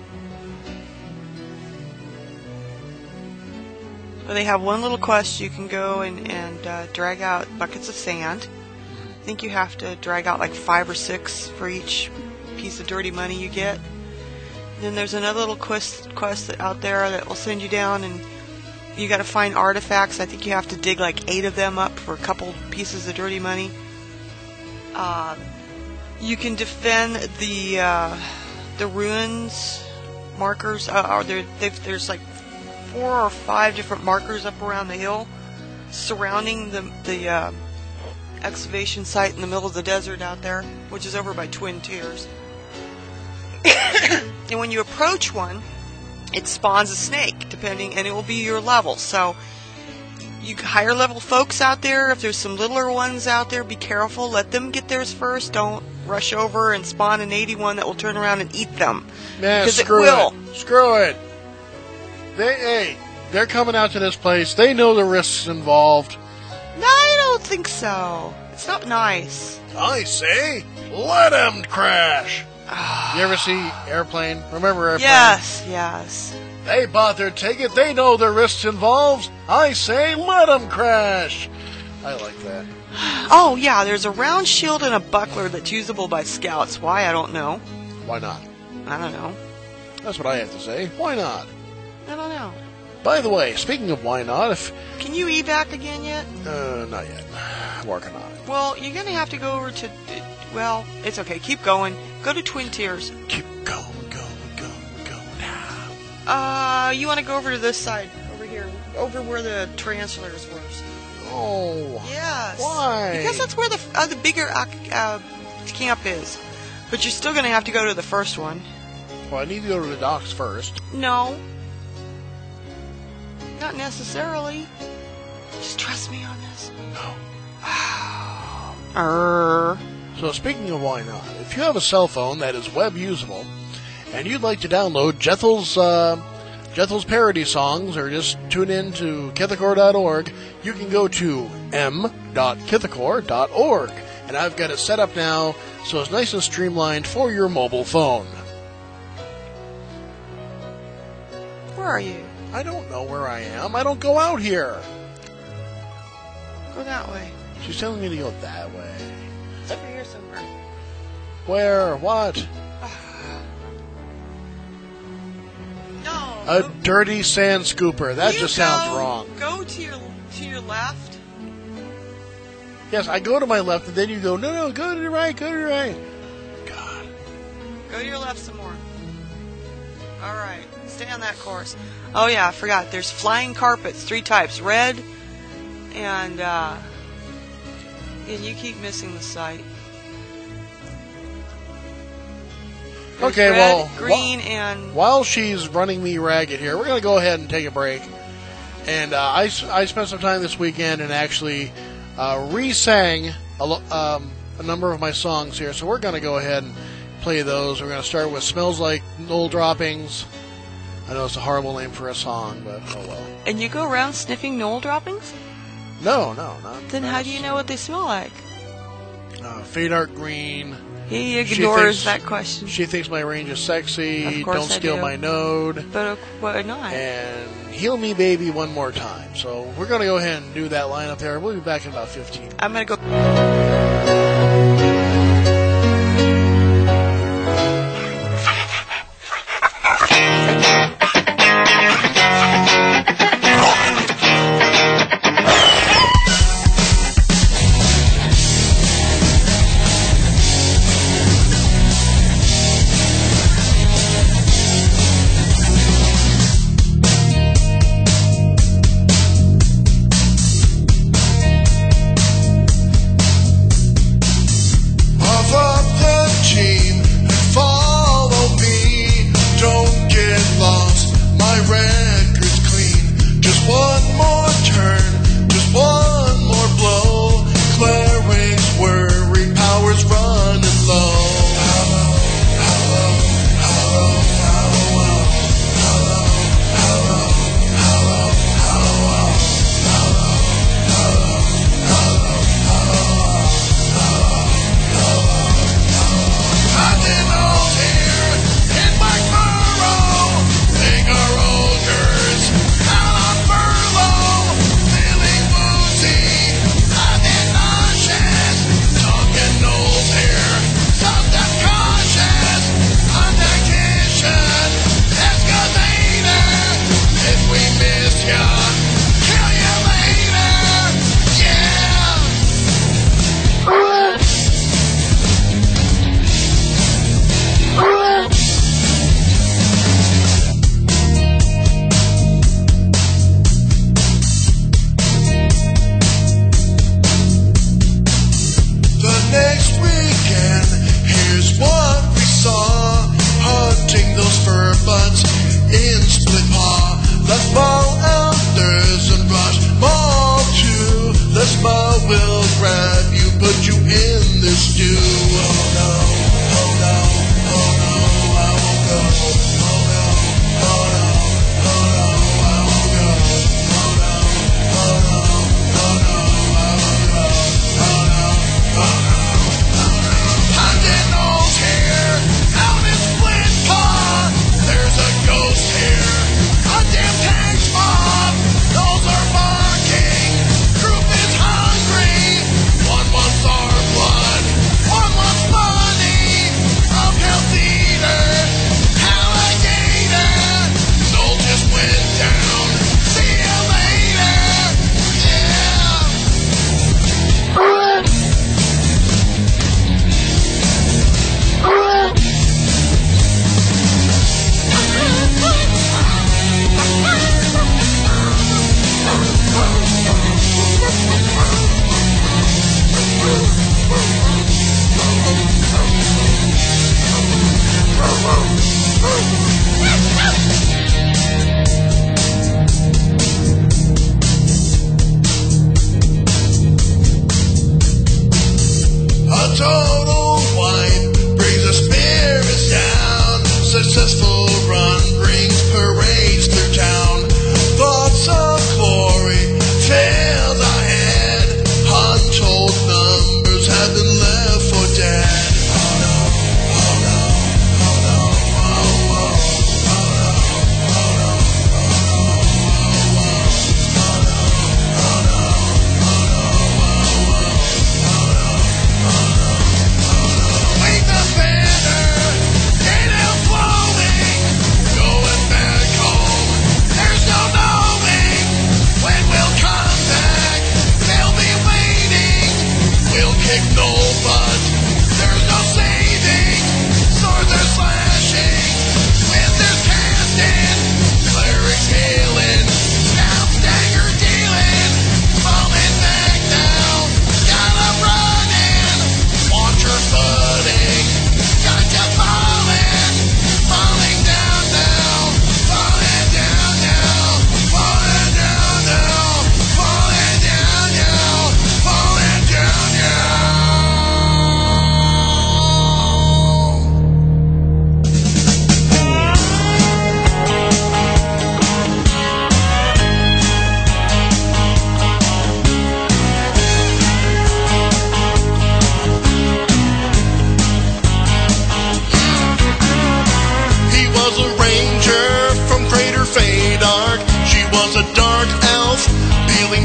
Well, they have one little quest. You can go and drag out buckets of sand. I think you have to drag out like 5 or 6 for each piece of dirty money you get. And then there's another little quest out there that will send you down, and you got to find artifacts. I think you have to dig like 8 of them up for a couple pieces of dirty money. You can defend the ruins markers. There's like 4 or 5 different markers up around the hill surrounding the excavation site in the middle of the desert out there, which is over by Twin Tiers. And when you approach one, it spawns a snake, and it will be your level. So, you higher level folks out there, if there's some littler ones out there, be careful. Let them get theirs first. Don't rush over and spawn an 81 that will turn around and eat them. Man, because screw it will. Screw it. They're coming out to this place. They know the risks involved. No, I don't think so. It's not nice. I say, let them crash. You ever see Airplane? Remember Airplane? Yes. They bought their ticket. They know the risks involved. I say, let them crash. I like that. Oh, yeah, there's a round shield and a buckler that's usable by scouts. Why, I don't know. Why not? I don't know. That's what I have to say. Why not? I don't know. By the way, speaking of why not, Can you evac again yet? Not yet. Working on it. Well, you're going to have to go over to... Well, it's okay. Keep going. Go to Twin Tiers. Keep going now. You want to go over to this side. Over here. Over where the Tarantulas were. Oh. Yes. Why? Because that's where the bigger camp is. But you're still going to have to go to the first one. Well, I need to go to the docks first. No. Not necessarily. Just trust me on this. No. So speaking of why not, if you have a cell phone that is web usable, and you'd like to download Jethel's parody songs, or just tune in to Kithakor.org, you can go to m.kithakor.org. And I've got it set up now so it's nice and streamlined for your mobile phone. Where are you? I don't know where I am. I don't go out here. Go that way. She's telling me to go that way. It's over here somewhere. Where? What? No. A dirty sand scooper. That just sounds wrong. Go to your left. Yes, I go to my left, and then you go, no, go to the right, God. Go to your left some more. All right. Stay on that course. Oh, yeah, I forgot. There's flying carpets, 3 types. Red, and you keep missing the site. There's Okay, red, well, green, and... While she's running me ragged here, we're going to go ahead and take a break. And I spent some time this weekend and actually re-sang a number of my songs here. So we're going to go ahead and play those. We're going to start with Smells Like Knoll Droppings. I know it's a horrible name for a song, but oh well. And you go around sniffing knoll droppings? No, not. Then how do you know what they smell like? Fade Art Green. He ignores that question. She thinks my range is sexy. Of course Don't steal my node. But why not? And Heal Me Baby One More Time. So we're going to go ahead and do that lineup there. We'll be back in about 15. I'm going to go...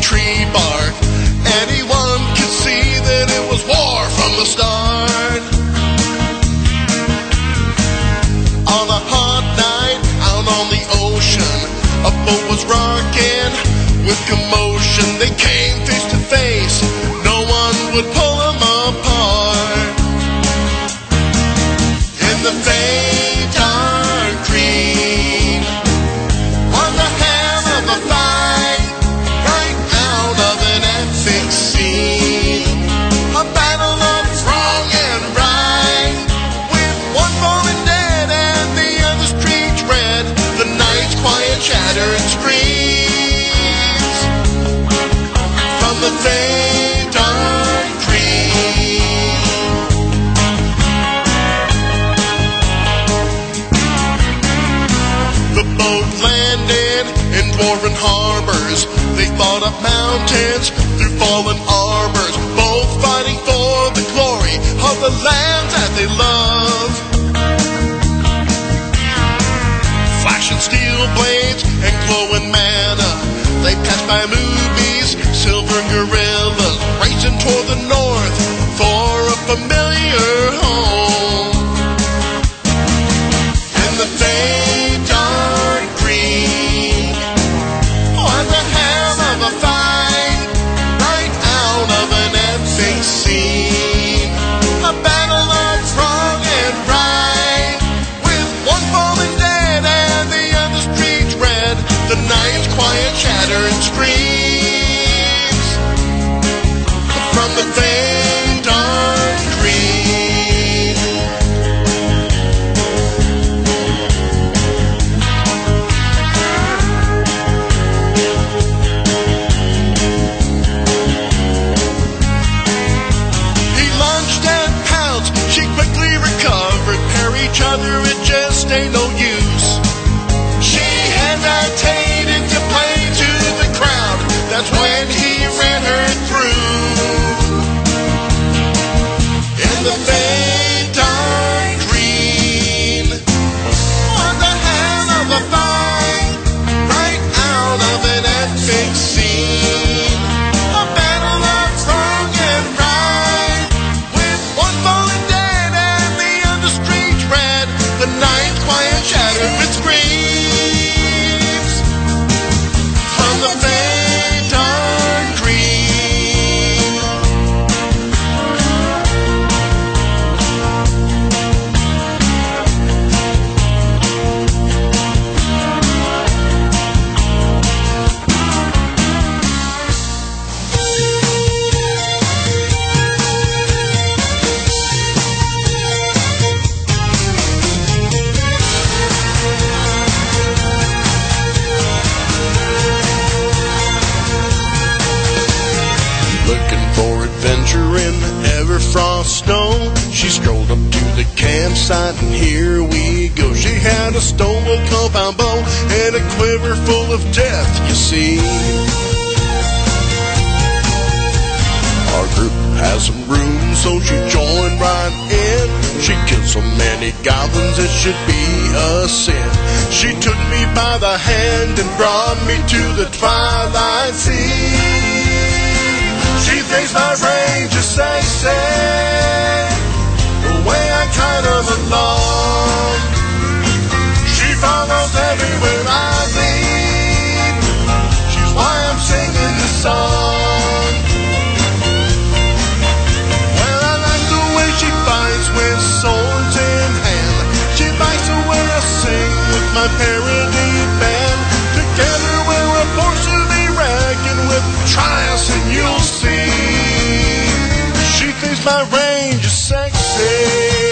tree bark. Anyone could see that it was war from the start. On a hot night out on the ocean, a boat was rocking with commotion. They came face to face, no one would pull them apart. In the faint dark green was the hell of a fight, right out of an epic scene. A battle of wrong and right, with one falling dead and the other streets red. The night's quiet chatter and screams from the faint dark green. The boat landed in dwarven harbors. They fought up mountains through fallen arbors, both fighting for the glory of the land that they love. Flashing steel blades and glowing mana, they passed by movies, silver gorillas, racing toward the north for a familiar home. In the faint dark green was the hell of a fight, right out of an epic scene. A battle of wrong and right, with one falling dead and the other streets red. The night's quiet chatter and screams from the faint dark green. He lunged and pounced, she quickly recovered. Pair each other, it just ain't no use. She hesitated to play to the crowd, that's when he ran her through. In the faint dark green was the hell of a fight, right out of an epic scene. A battle of wrong and right, with one falling dead and the other streets red. The night's quiet chatter with screams from the faint dark green. Looking for adventure in the Everfrost snow, she strolled up to the campsite and here we go. She had a stolen compound bow and a quiver full of death, you see. Our group has some room, so she joined right in. She killed so many goblins it should be a sin. She took me by the hand and brought me to the Twilight Sea. She thinks my range is sexy, the way I kind of belong. She follows everywhere I lead, she's why I'm singing this song. Well, I like the way she fights with swords in hand. She likes the way I sing with my parody band. Together we're a force to be reckoned with. Try us and you'll see. She thinks my range is sexy.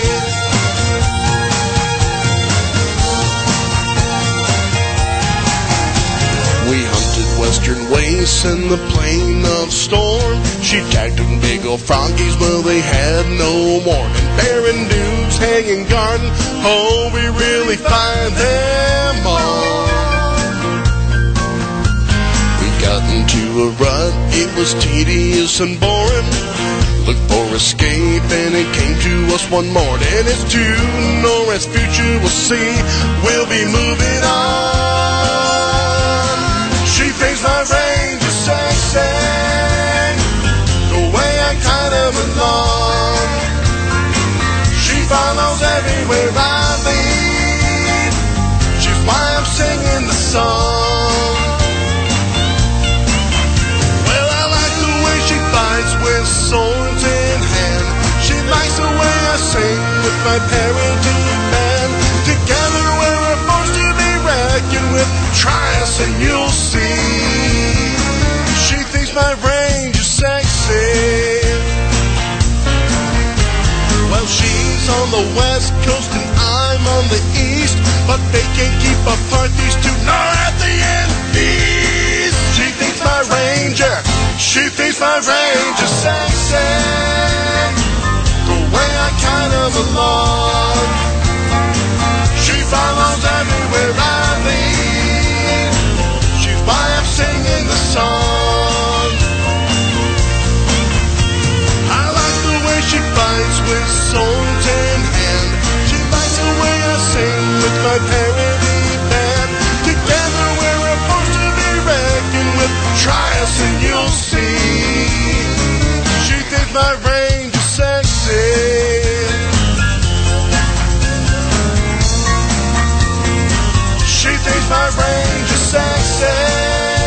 We hunted western wastes in the plain of storm. She tagged them big old froggies, well they had no more. And barren dudes hanging garden, oh we really find them all. Got into a rut, it was tedious and boring. Looked for escape and it came to us one morning. It's due north, future we'll see, we'll be moving on. She thinks my range is sexy, belong. She follows everywhere I lead. She's why I'm singing the song. Well, I like the way she fights with swords in hand. She likes the way I sing with my parenting band. Together we're a force to be reckoned with. Try us and you'll see. She thinks my range is sexy. Well, she's on the west coast and I'm on the east, but they can't keep apart, these two, nor at the Indies. She thinks my ranger, she thinks my range is sexy, the way I kind of belong. She follows everywhere I lead. She's why I'm singing the song. I like the way she fights with swords in hand. She likes the way I sing with my parody band. Together we're a force to be reckoned with. Try us and you'll see. She thinks my range is sexy. She thinks my range is sexy.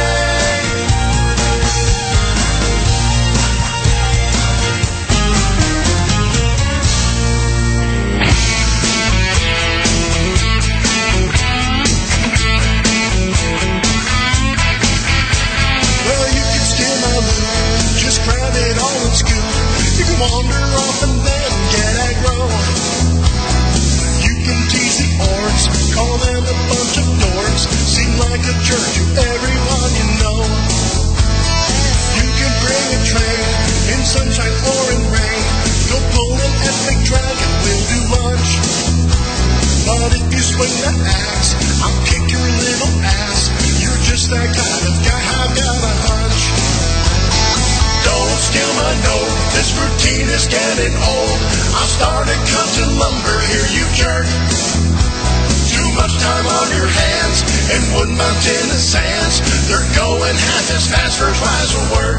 Well, you can steal my loot, just grab it all and scoop. You can wander off and then get aggro. You can tease the orcs, call them a bunch of dorks, seem like a jerk to everyone you know. You can bring a train in sunshine or in rain, go pull an epic dragon, we'll do lunch. But if you swing the axe, I'll kick your little ass. You're just that kind of guy, I've got a hunch. Don't steal my note, this routine is getting old. I'll start a cut to lumber, here you jerk. Too much time on your hands, and Wood Mountain and Sands, they're going half as fast for twice will work.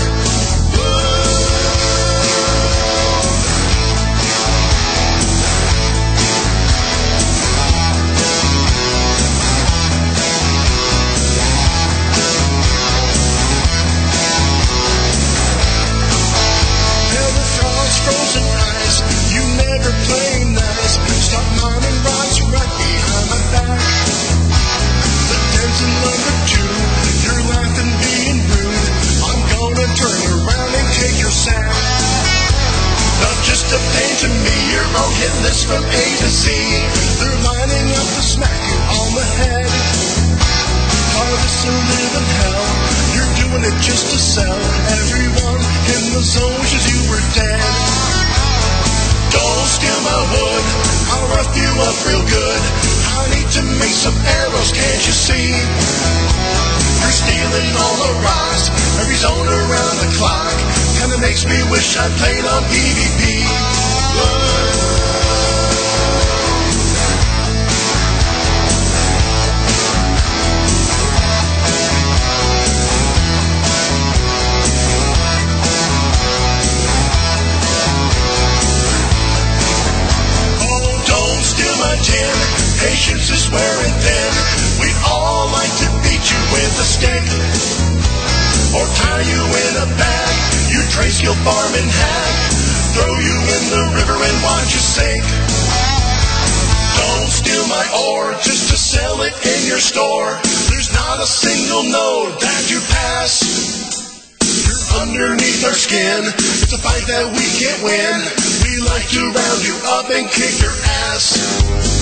Frozen ice, you never play nice. Stop mounting rocks right behind my back. The den's in number 2, you're laughing being rude. I'm gonna turn around and kick your sack. Not just a pain to me, you're all hitting this from A to Z. They're lining up to smack you on the head. Harvest a living hell, you're doing it just to sell. Everyone in the zone wishes you were dead. Don't steal my wood, I'll rough you up real good. I need to make some arrows, can't you see? You're stealing all the rocks, every zone around the clock. Kinda makes me wish I played on PvP. Patience is wearing thin. We'd all like to beat you with a stick, or tie you in a bag. You trace your farm and hag, throw you in the river and watch you sink. Don't steal my ore just to sell it in your store. There's not a single node that you pass. You're underneath our skin, it's a fight that we can't win. We like to round you up and kick your ass.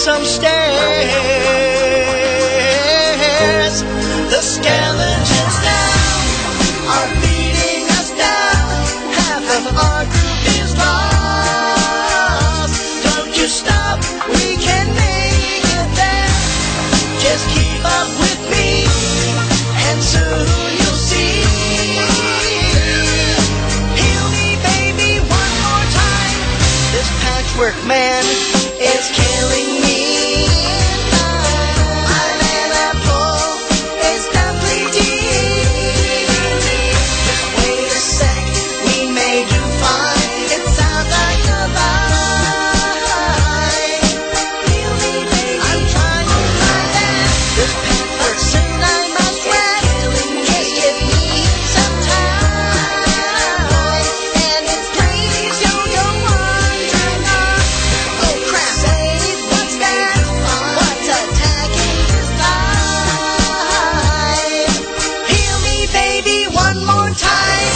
some stairs. The skeletons now are beating us down. Half of our group is lost. Don't you stop, we can make it there. Just keep up with me, and soon you'll see. Heal me, baby, one more time. This patchwork man is killing me. My apple is completely. Just wait a sec, we may do fine. It sounds like a lie. Heal me, baby, I'm trying to find that. This patchwork soon I must wreck. Just give me some time, and it's ladies you'll go wandering on. Oh crap, say what's that? What's attacking his life? Heal me, baby, one more time.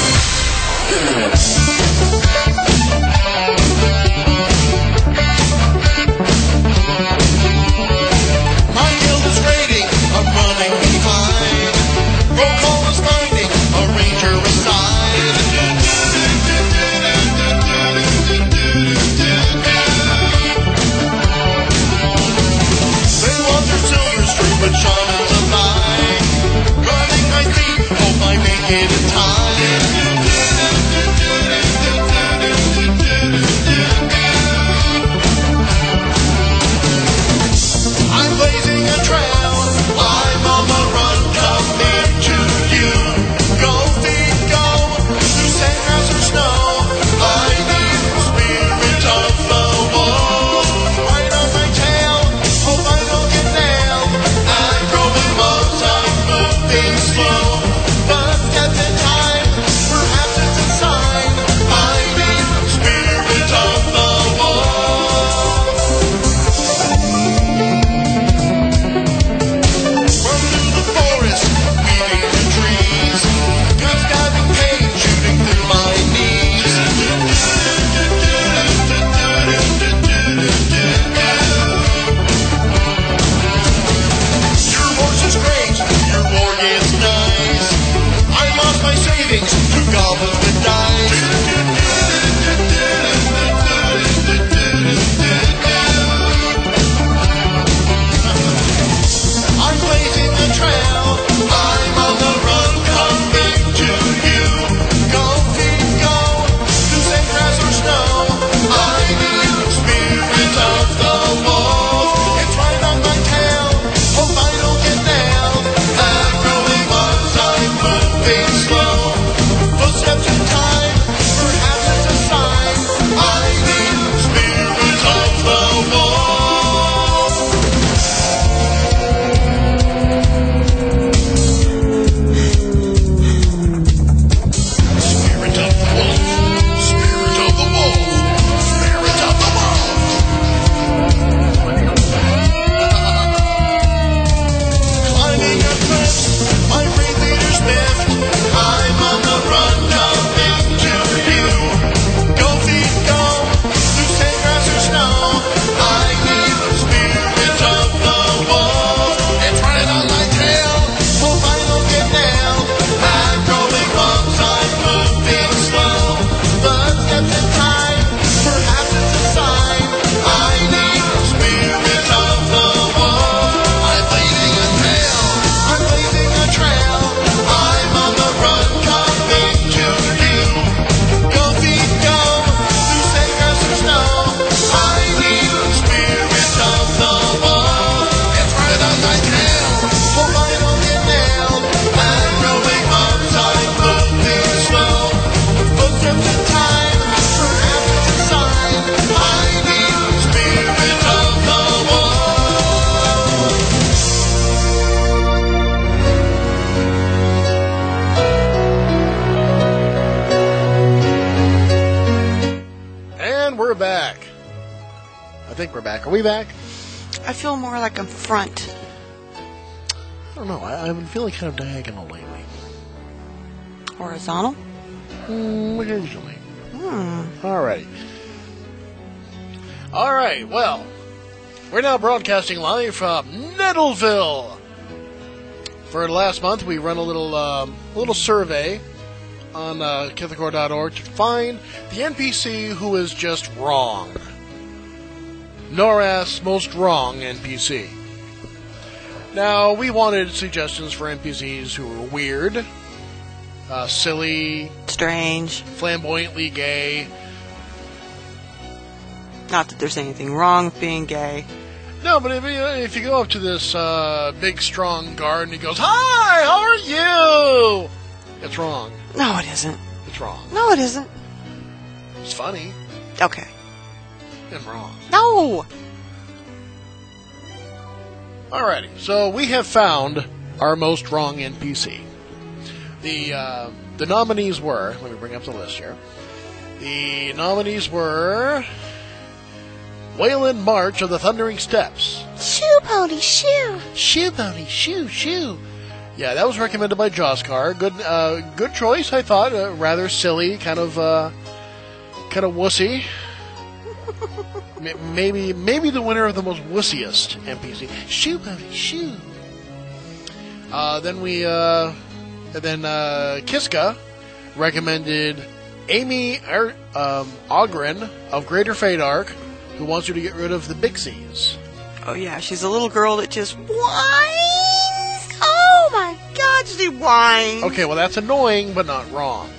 My guild is raiding, I'm running behind. Roll call is finding, a ranger aside. They want their silver stream, but Shauna's alive. Running my feet, hope I make it in time. I'm blazing a trail, I'm on the run, coming to you. Go, feet, go, through sand, grass, or snow. I need the spirit of the wolf. Right on my tail, hope I don't get nailed. I'm growing lows, I'm moving slow. But at the time, perhaps it's a sign. I need the spirit of the wolf. Run through the forest, weaving the trees. Gun stabbing pain shooting through my knees. Your horse is great, your war is nice. I lost my savings to goblins with dice. I'm blazing a trail, I'm on the run, coming to you. Go, feet, go, through sand, grass, or snow. I need the spirit of the wolf. It's right on my tail, hope I don't get nailed. I'm growing once, I'm moving slow. Footsteps in time, perhaps it's a sign. I need the spirit of the wolf. Spirit of the wolf, spirit of the wolf, spirit of the wolf. Climbing up cliffs, my breed leader's miffed. I'm on the run, coming to you. Go, feet, go, through sand, grass, or snow. I need the spirit of the wolf. It's running on my tail, hope I don't get nailed. I'm growing lumps, I'm moving slow. Footsteps in time, perhaps it's a sign. I need the spirit of the wolf. I'm blazing a trail, I'm blazing a trail. I'm on the run, coming to you. Go, feet, go, through sand, grass, or snow. I need the spirit of the wolf. It's right on my tail, hope I don't get nailed. I'm growing lumps, I'm moving slow. Footsteps in time, perhaps it's a sign. I need the spirit of the wolf. And we're back. I think we're back. Are we back? I feel more like I'm front. I don't know. I've been feeling kind of diagonal lately. Horizontal? Occasionally. All right. All right. Well, We're now broadcasting live from Nettleville. For last month, we run a little survey on Kithakor.org to find the NPC who is just wrong. NORAD's most wrong NPC. Now, we wanted suggestions for NPCs who were weird, silly, Strange. flamboyantly gay. Not that there's anything wrong with being gay. No, but if you go up to this big, strong guard and he goes, "Hi, how are you?" It's wrong. No, it isn't. It's wrong. No, it isn't. It's funny Okay. and wrong. No! Alrighty, so we have found our most wrong NPC. The nominees were, let me bring up the list here. The nominees were Waylon March of the Thundering Steps. Shoe pony, shoe. Shoe pony, shoe, shoe. Yeah, that was recommended by Joskar. Good choice, I thought. Rather silly, kind of wussy. Maybe the winner of the most wussiest NPC. Shoe pony, shoe. Then Kiska recommended Amy Ogren of Greater Fadark, who wants you to get rid of the Bixies. Oh, yeah, she's a little girl that just whines. Oh, my God, she whines. Okay, well, that's annoying, but not wrong.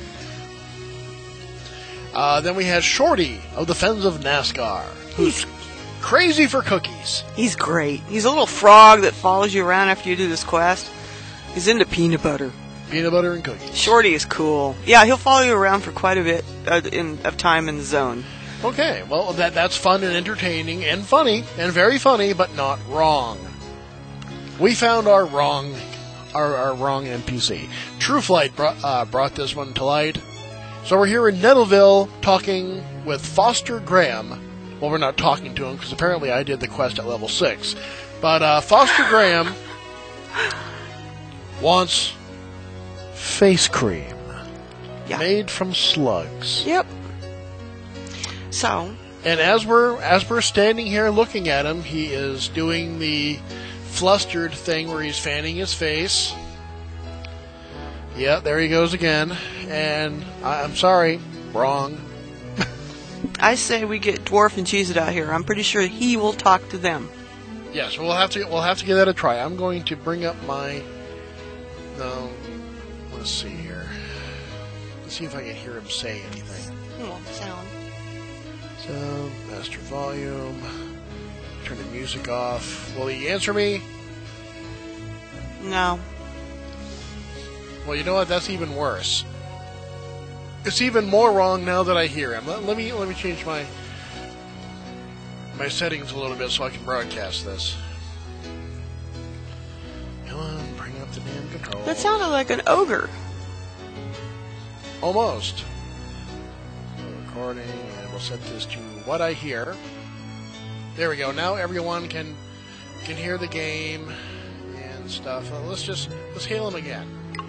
Then we had Shorty of the Fens of NASCAR, who's crazy for cookies. He's great. He's a little frog that follows you around after you do this quest. He's into peanut butter. Peanut butter and cookies. Shorty is cool. Yeah, he'll follow you around for quite a bit of time in the zone. Okay, well, that's fun and entertaining and funny, and very funny, but not wrong. We found our wrong NPC. True Flight brought this one to light. So we're here in Nettleville talking with Foster Graham. Well, we're not talking to him because apparently I did the quest at level 6. But Foster Graham wants face cream made from slugs. Yep. So, and as we're standing here looking at him, he is doing the flustered thing where he's fanning his face. Yeah, there he goes again. And I'm sorry, wrong. I say we get Dwarf and Cheez-It out here. I'm pretty sure he will talk to them. Yes, we'll have to give that a try. I'm going to bring up my. No, let's see here. Let's see if I can hear him say anything. Sound. Sound, master volume. Turn the music off. Will he answer me? No. Well, you know what? That's even worse. It's even more wrong now that I hear him. Let me change my settings a little bit so I can broadcast this. Come on, bring up the damn control. That sounded like an ogre. Almost. Recording, and we'll set this to what I hear. There we go. Now everyone can hear the game and stuff. Let's hail him again.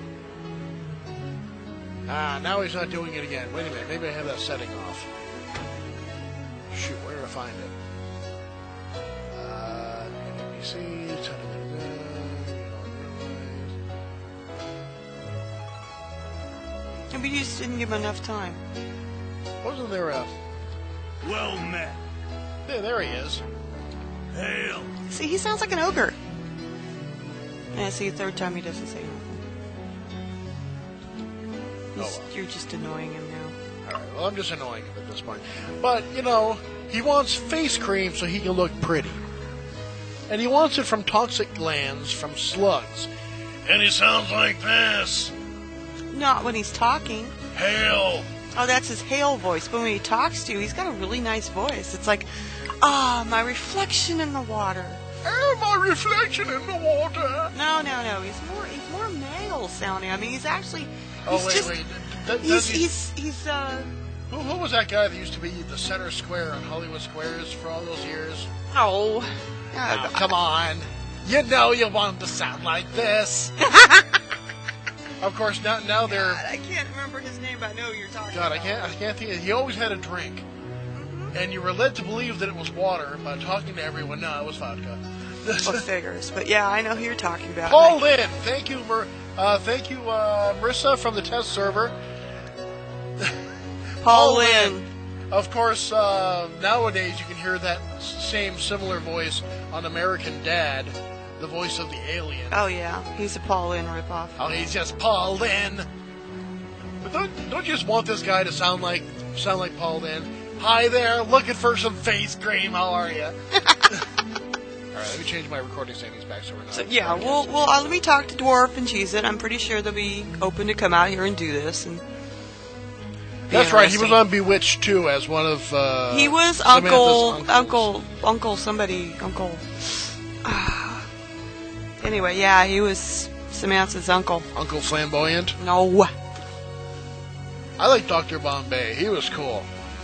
Now he's not doing it again. Wait a minute. Maybe I have that setting off. Shoot, where did I find it? NPC. Maybe you just didn't give him enough time. Wasn't there a... Well met. Yeah, there he is. Hail. See, he sounds like an ogre. Yeah, see, third time he doesn't say anything. You're just annoying him now. Alright, well, I'm just annoying him at this point. But, he wants face cream so he can look pretty. And he wants it from toxic glands from slugs. And he sounds like this. Not when he's talking. Hail. Oh, that's his hail voice. But when he talks to you, he's got a really nice voice. It's like, my reflection in the water. Oh, my reflection in the water. No. He's more male sounding. I mean, he's actually... Oh, wait. Who was that guy that used to be the center square on Hollywood Squares for all those years? Oh. Come on. You know you want him to sound like this. Of course, now they're... God, I can't remember his name, but I know who you're talking God, about. I can't think... He always had a drink. and you were led to believe that it was water by talking to everyone. No, it was vodka. Well, figures. But yeah, I know who you're talking about. Paul Lynn, thank you, Marissa from the test server. Paul Lynn. Of course, nowadays you can hear that same similar voice on American Dad, the voice of the alien. Oh yeah, he's a Paul Lynn ripoff. Oh, he's just Paul Lynn. But don't you just want this guy to sound like Paul Lynn? Hi there, looking for some face cream. How are you? All right, let me change my recording settings back so we're not. So yeah, well, let me talk to Dwarf and Cheez-It. I'm pretty sure they'll be open to come out here and do this. And that's right. He was on Bewitched too, as one of. He was Samantha's Uncle somebody. Anyway, yeah, he was Samantha's uncle. Uncle Flamboyant. No. I like Dr. Bombay. He was cool.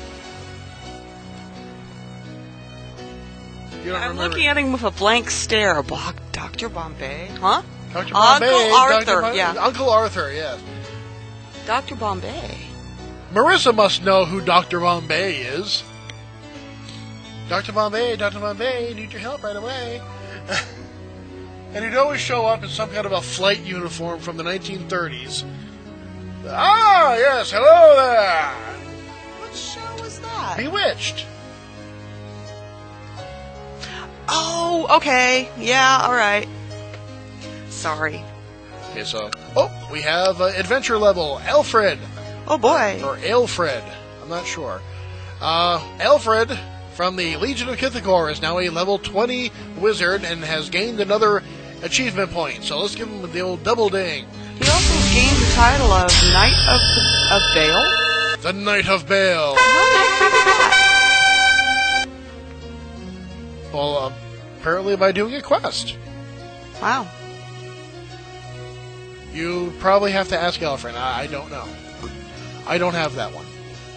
I'm looking at him with a blank stare. Dr. Bombay? Huh? Dr. Bombay. Uncle Arthur, yeah. Uncle Arthur, yes. Dr. Bombay. Marissa must know who Dr. Bombay is. Dr. Bombay, need your help right away. And he'd always show up in some kind of a flight uniform from the 1930s. Ah, yes, hello there. What show was that? Bewitched. Oh, okay. Yeah, alright. Sorry. Okay, so... Oh, we have adventure level. Alfred. Oh, boy. Or Alfred. I'm not sure. Alfred from the Legion of Kithagor is now a level 20 wizard and has gained another achievement point. So let's give him the old double ding. He also gained the title of Knight of Bale. The Knight of Bale. Well, apparently by doing a quest. Wow. You probably have to ask Alfred. I don't know. I don't have that one.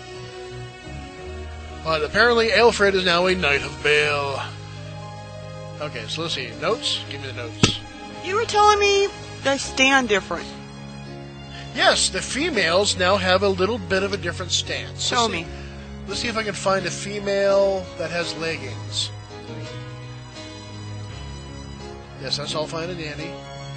But apparently Alfred is now a Knight of Bale. Okay, so let's see. Notes? Give me the notes. You were telling me they stand different. Yes, the females now have a little bit of a different stance. Show me. Let's see if I can find a female that has leggings. Yes, that's all fine and dandy.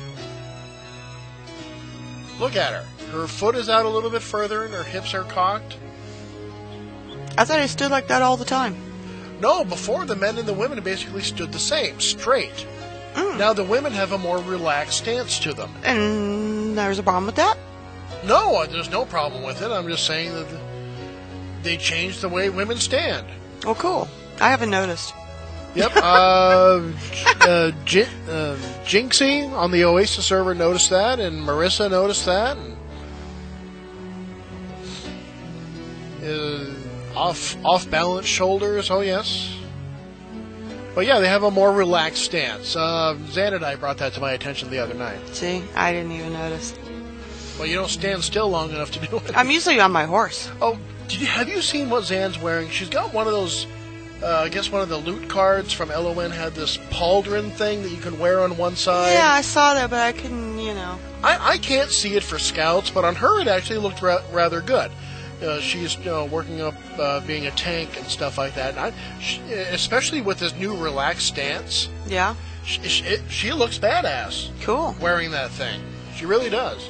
Look at her. Her foot is out a little bit further and her hips are cocked. I thought it stood like that all the time. No, before the men and the women basically stood the same, straight. Now the women have a more relaxed stance to them. And there's a problem with that? No, there's no problem with it. I'm just saying that they changed the way women stand. Oh, cool. I haven't noticed. Yep. Jinxie on the Oasis server noticed that, and Marissa noticed that. And, off-balance shoulders, oh yes. But yeah, they have a more relaxed stance. Xanadai brought that to my attention the other night. See, I didn't even notice. Well, you don't stand still long enough to do it. I'm usually on my horse. Oh, have you seen what Zan's wearing? She's got one of those... I guess one of the loot cards from LON had this pauldron thing that you can wear on one side. Yeah, I saw that, but I couldn't, I can't see it for scouts, but on her it actually looked rather good. She's working up being a tank and stuff like that. And especially with this new relaxed stance. Yeah. She looks badass. Cool. Wearing that thing. She really does.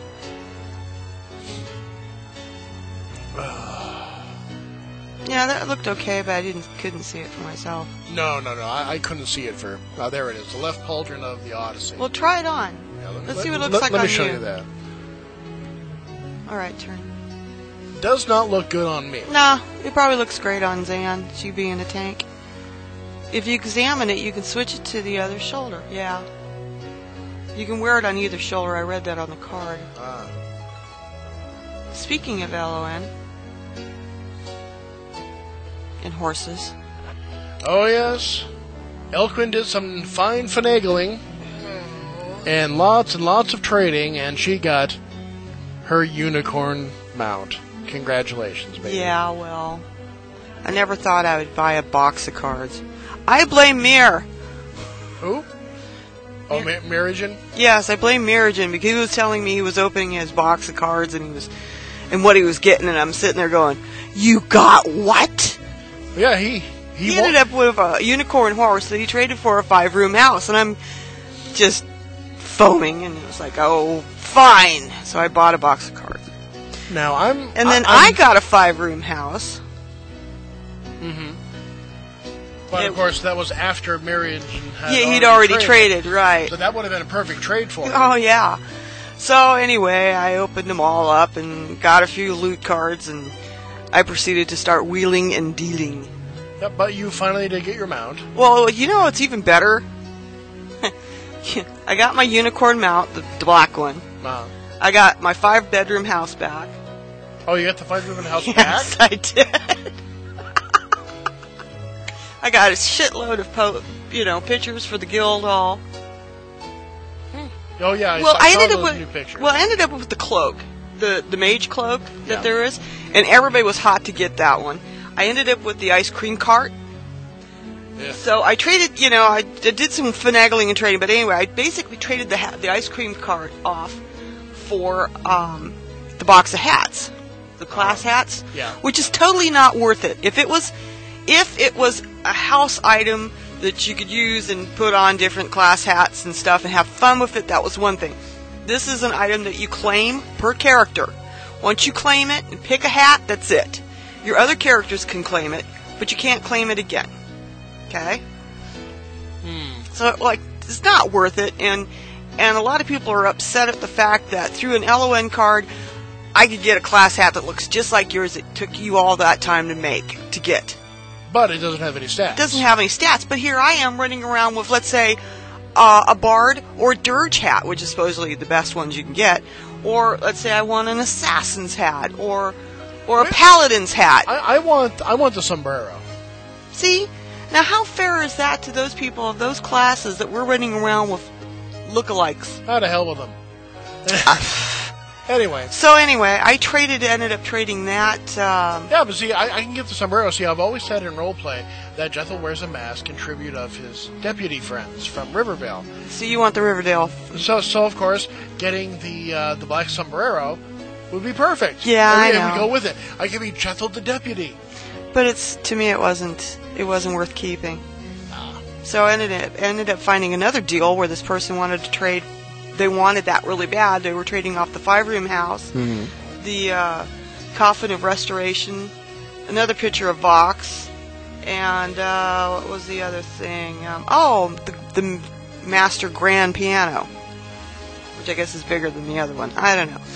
Yeah, that looked okay, but I couldn't see it for myself. No. I couldn't see it for... there it is. The left pauldron of the Odyssey. Well, try it on. Yeah, Let's see what it looks like on you. Let me show you that. All right, turn. Does not look good on me. Nah, it probably looks great on Zan, she being a tank. If you examine it, you can switch it to the other shoulder. Yeah. You can wear it on either shoulder. I read that on the card. Speaking of LON... and horses. Oh, yes. Elquin did some fine finagling and lots of trading, and she got her unicorn mount. Congratulations, baby. Yeah, well, I never thought I would buy a box of cards. I blame Mir. Who? Oh, Miragen? Yes, I blame Miragen because he was telling me he was opening his box of cards and what he was getting, and I'm sitting there going, "You got what?" Yeah, he ended up with a unicorn horse that he traded for a 5-room house, and I'm just foaming, and it was like, oh, fine. So I bought a box of cards. Now I got a 5-room house. Mm-hmm. But of course, that was after marriage. And he'd already traded, right? So that would have been a perfect trade for him. Oh yeah. So anyway, I opened them all up and got a few loot cards, and I proceeded to start wheeling and dealing. Yeah, but you finally did get your mount. Well, you know what's even better? I got my unicorn mount, the black one. I got my 5-bedroom house back. Oh, you got the 5-bedroom house yes, back? I did. I got a shitload of pictures for the guild hall. Oh yeah, I saw ended those up new pictures. I ended up with the cloak, the mage cloak that there is, and everybody was hot to get that one. I ended up with the ice cream cart. Yeah. So I traded, I did some finagling and trading, but anyway, I basically traded the ice cream cart off for the box of hats, the class hats, which is totally not worth it. If it was a house item that you could use and put on different class hats and stuff and have fun with it, that was one thing. This is an item that you claim per character. Once you claim it and pick a hat, that's it. Your other characters can claim it, but you can't claim it again. Okay? So, it's not worth it, and a lot of people are upset at the fact that through an LON card, I could get a class hat that looks just like yours. It took you all that time to get. But it doesn't have any stats. It doesn't have any stats, but here I am running around with, let's say, a bard or dirge hat, which is supposedly the best ones you can get, or let's say I want an assassin's hat, or a paladin's hat. I want the sombrero. See? Now how fair is that to those people of those classes that we're running around with lookalikes? How the hell with them? Anyway. So anyway, I ended up trading that. Yeah, but see, I can get the sombrero. See, I've always said in roleplay that Jethel wears a mask in tribute of his deputy friends from Riverdale. So you want the Riverdale? So of course, getting the black sombrero would be perfect. Yeah, I know. I would go with it. I could be Jethel the deputy. But to me, it wasn't worth keeping. So I ended up finding another deal where this person wanted to trade. They wanted that really bad. They were trading off the 5-room house, the Coffin of Restoration, another picture of Vox, and what was the other thing? The Master Grand Piano, which I guess is bigger than the other one. I don't know.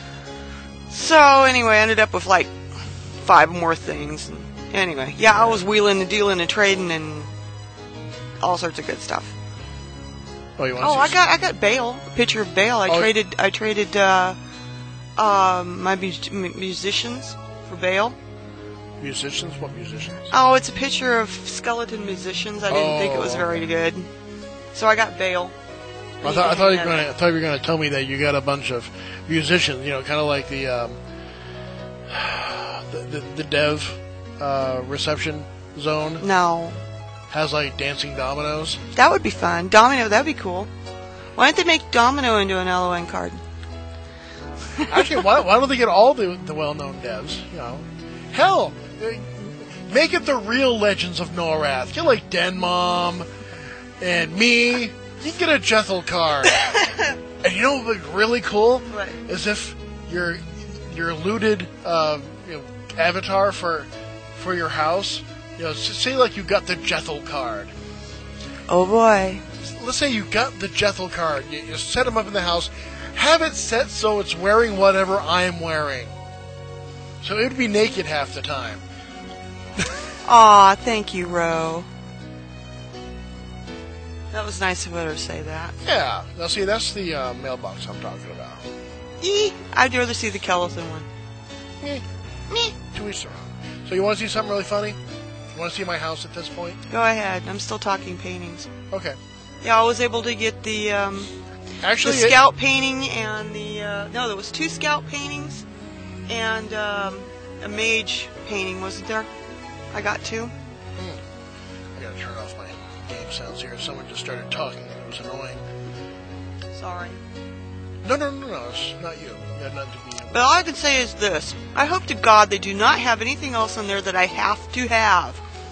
So anyway, I ended up with 5 more things. Anyway, I was wheeling and dealing and trading and all sorts of good stuff. Oh, you want I got Bale, a picture of Bale. I traded my musicians for Bale. Musicians? What musicians? Oh, it's a picture of skeleton musicians. I didn't think it was very good, so I got Bale. I thought you were going to tell me that you got a bunch of musicians. Kind of like the dev reception zone. No. Has dancing dominoes. That would be fun. Domino, that'd be cool. Why don't they make Domino into an LON card? Actually, why don't they get all the well-known devs? Hell, make it the real Legends of Norath. Get Denmom and me. You can get a Jethel card. And you know what would be really cool? What? Is if your looted avatar for your house. Say you got the Jethel card. Oh boy. Let's say you got the Jethel card. You set them up in the house. Have it set so it's wearing whatever I'm wearing. So it would be naked half the time. Aw, thank you, Ro. That was nice of her to say that. Yeah. Now see, that's the mailbox I'm talking about. I'd rather see the Kellison one. Meh. To each their own. So you want to see something really funny? You want to see my house at this point? Go ahead. I'm still talking paintings. Okay. Yeah, I was able to get the scout painting and there was 2 scout paintings and a mage painting, wasn't there? I got 2. I gotta turn off my game sounds here. Someone just started talking and it was annoying. Sorry. No, it's not you. You had nothing to be. But all I can say is this. I hope to God they do not have anything else on there that I have to have.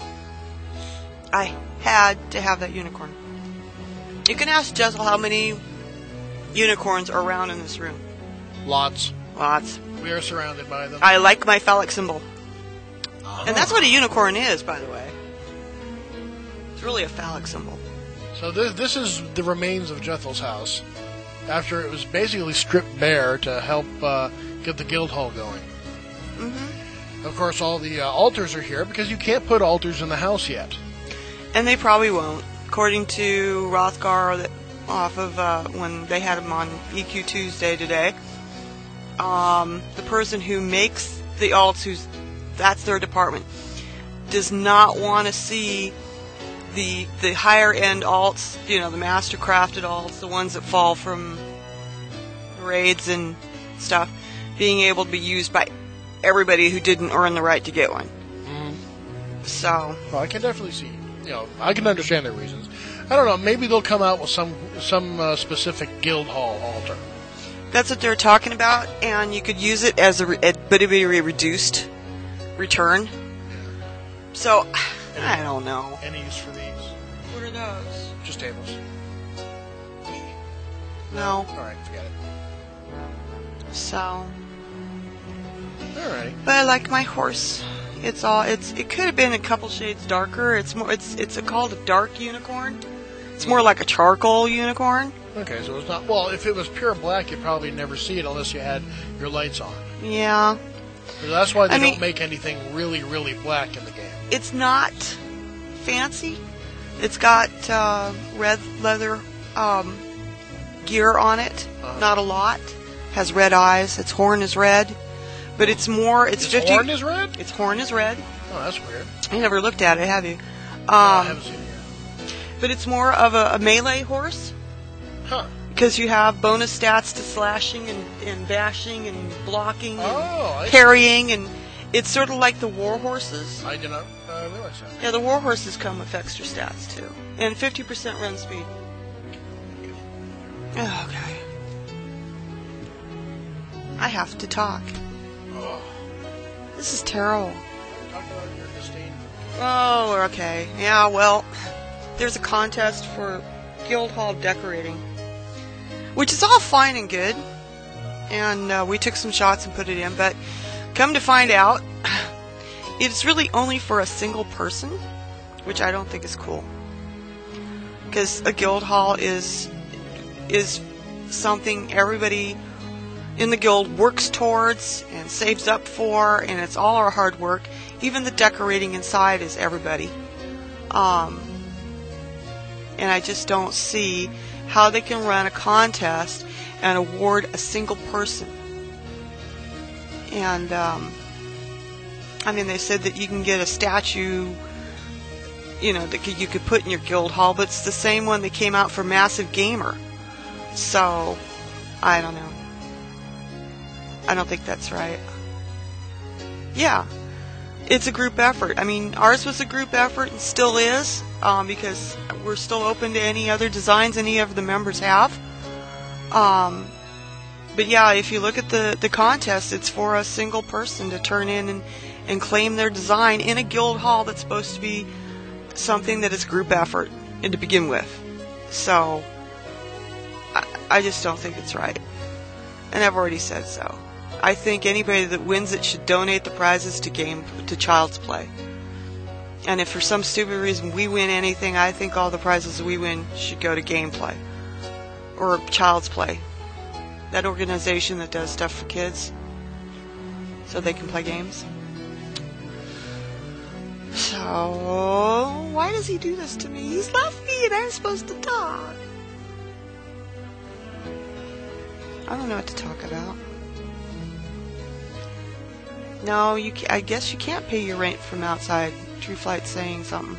I had to have that unicorn. You can ask Jessel how many unicorns are around in this room. Lots. Lots. We are surrounded by them. I like my phallic symbol. And that's what a unicorn is, by the way. It's really a phallic symbol. So this is the remains of Jethel's house after it was basically stripped bare to help get the guild hall going. Mm-hmm. Of course, all the altars are here because you can't put altars in the house yet. And they probably won't. According to Rothgar, off of when they had him on EQ Tuesday today, the person who makes the alts, that's their department, does not want to see the higher end alts, the master crafted alts, the ones that fall from raids and stuff, being able to be used by everybody who didn't earn the right to get one. Mm-hmm. So, well, I can definitely see. I can understand their reasons. I don't know. Maybe they'll come out with some specific guild hall altar. That's what they're talking about, and you could use it as but it'd be a reduced return. So, I don't know. Any use for these? What are those? Just tables. No. All right, forget it. So. Alright. But I like my horse. It could have been a couple shades darker. It's called a dark unicorn. It's more like a charcoal unicorn. Okay, so it's not. Well, if it was pure black, you'd probably never see it unless you had your lights on. Yeah. So that's why they don't make anything really, really black in the game. It's not fancy. It's got red leather gear on it. Not a lot. Has red eyes. Its horn is red. But it's more. Its 50. Horn is red? Its horn is red. Oh, that's weird. You never looked at it, have you? No, I haven't seen it yet. But it's more of a melee horse. Huh. Because you have bonus stats to slashing and bashing and blocking and I parrying, and it's sort of like the war horses. I did not realize that. Yeah, the war horses come with extra stats too, and 50% run speed. Oh, okay. I have to talk. Oh. This is terrible. Talk about your disdain. Oh, okay. Yeah, well, there's a contest for Guild Hall decorating, which is all fine and good, and we took some shots and put it in, but come to find out, it's really only for a single person, which I don't think is cool, because a Guild Hall is something everybody in the guild works towards and saves up for, and it's all our hard work. Even the decorating inside is everybody. And I just don't see how they can run a contest and award a single person. And, they said that you can get a statue, that you could put in your guild hall, but it's the same one that came out for Massive Gamer. So, I don't know. I don't think that's right. Yeah. It's a group effort. Ours was a group effort and still is, because we're still open to any other designs any of the members have. But yeah, if you look at the contest, it's for a single person to turn in and claim their design in a guild hall that's supposed to be something that is group effort and to begin with. So, I just don't think it's right. And I've already said so. I think anybody that wins it should donate the prizes to Child's Play. And if for some stupid reason we win anything, I think all the prizes we win should go to Gameplay. Or Child's Play. That organization that does stuff for kids. So they can play games. So, why does he do this to me? He's left me and I'm supposed to talk. I don't know what to talk about. No, I guess you can't pay your rent from outside. True Flight's saying something.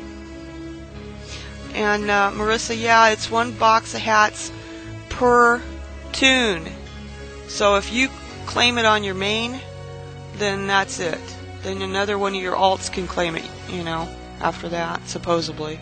And Marissa, yeah, it's 1 box of hats per tune. So if you claim it on your main, then that's it. Then another one of your alts can claim it, after that, supposedly.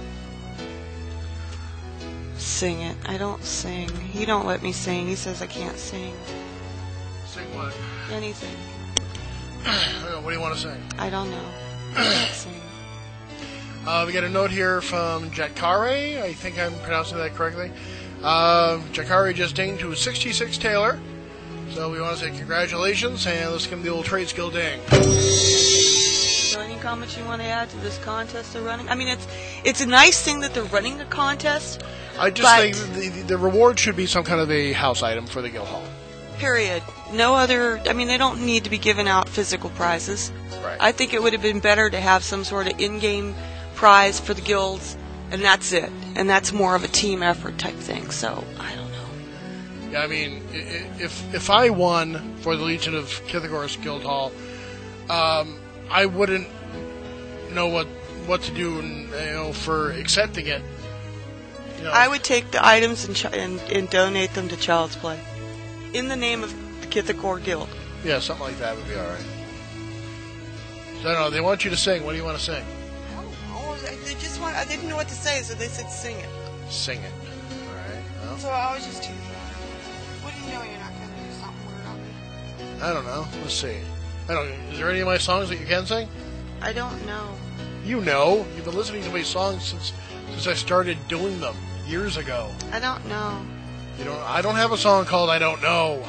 Sing it. I don't sing. He don't let me sing. He says I can't sing. Sing what? Anything. What do you want to sing? I don't know. I can't sing. We get a note here from Jakare. I think I'm pronouncing that correctly. Jakare just dinged to 66 Taylor. So we want to say congratulations, and let's give him the old trade skill ding. So any comments you want to add to this contest they're running? I mean, it's a nice thing that they're running a contest. I just think the reward should be some kind of a house item for the guild hall. Period. No other. I mean, they don't need to be giving out physical prizes. Right. I think it would have been better to have some sort of in-game prize for the guilds, and that's it. And that's more of a team effort type thing. So I don't know. Yeah, I mean, if I won for the Legion of Kithagor's guild hall, I wouldn't know what to do, for accepting it. I would take the items and donate them to Child's Play in the name of the Kithagor Guild. Yeah, something like that would be all right. So I don't know. They want you to sing. What do you want to sing? I don't know. I didn't know what to say, so they said sing it. Sing it. All right. Well, So I was just too. What do you know? You're not going to do something weird on me. I don't know. Let's see. Is there any of my songs that you can sing? I don't know. You know. You've been listening to my songs since I started doing them years ago. I don't know. I don't have a song called I Don't Know.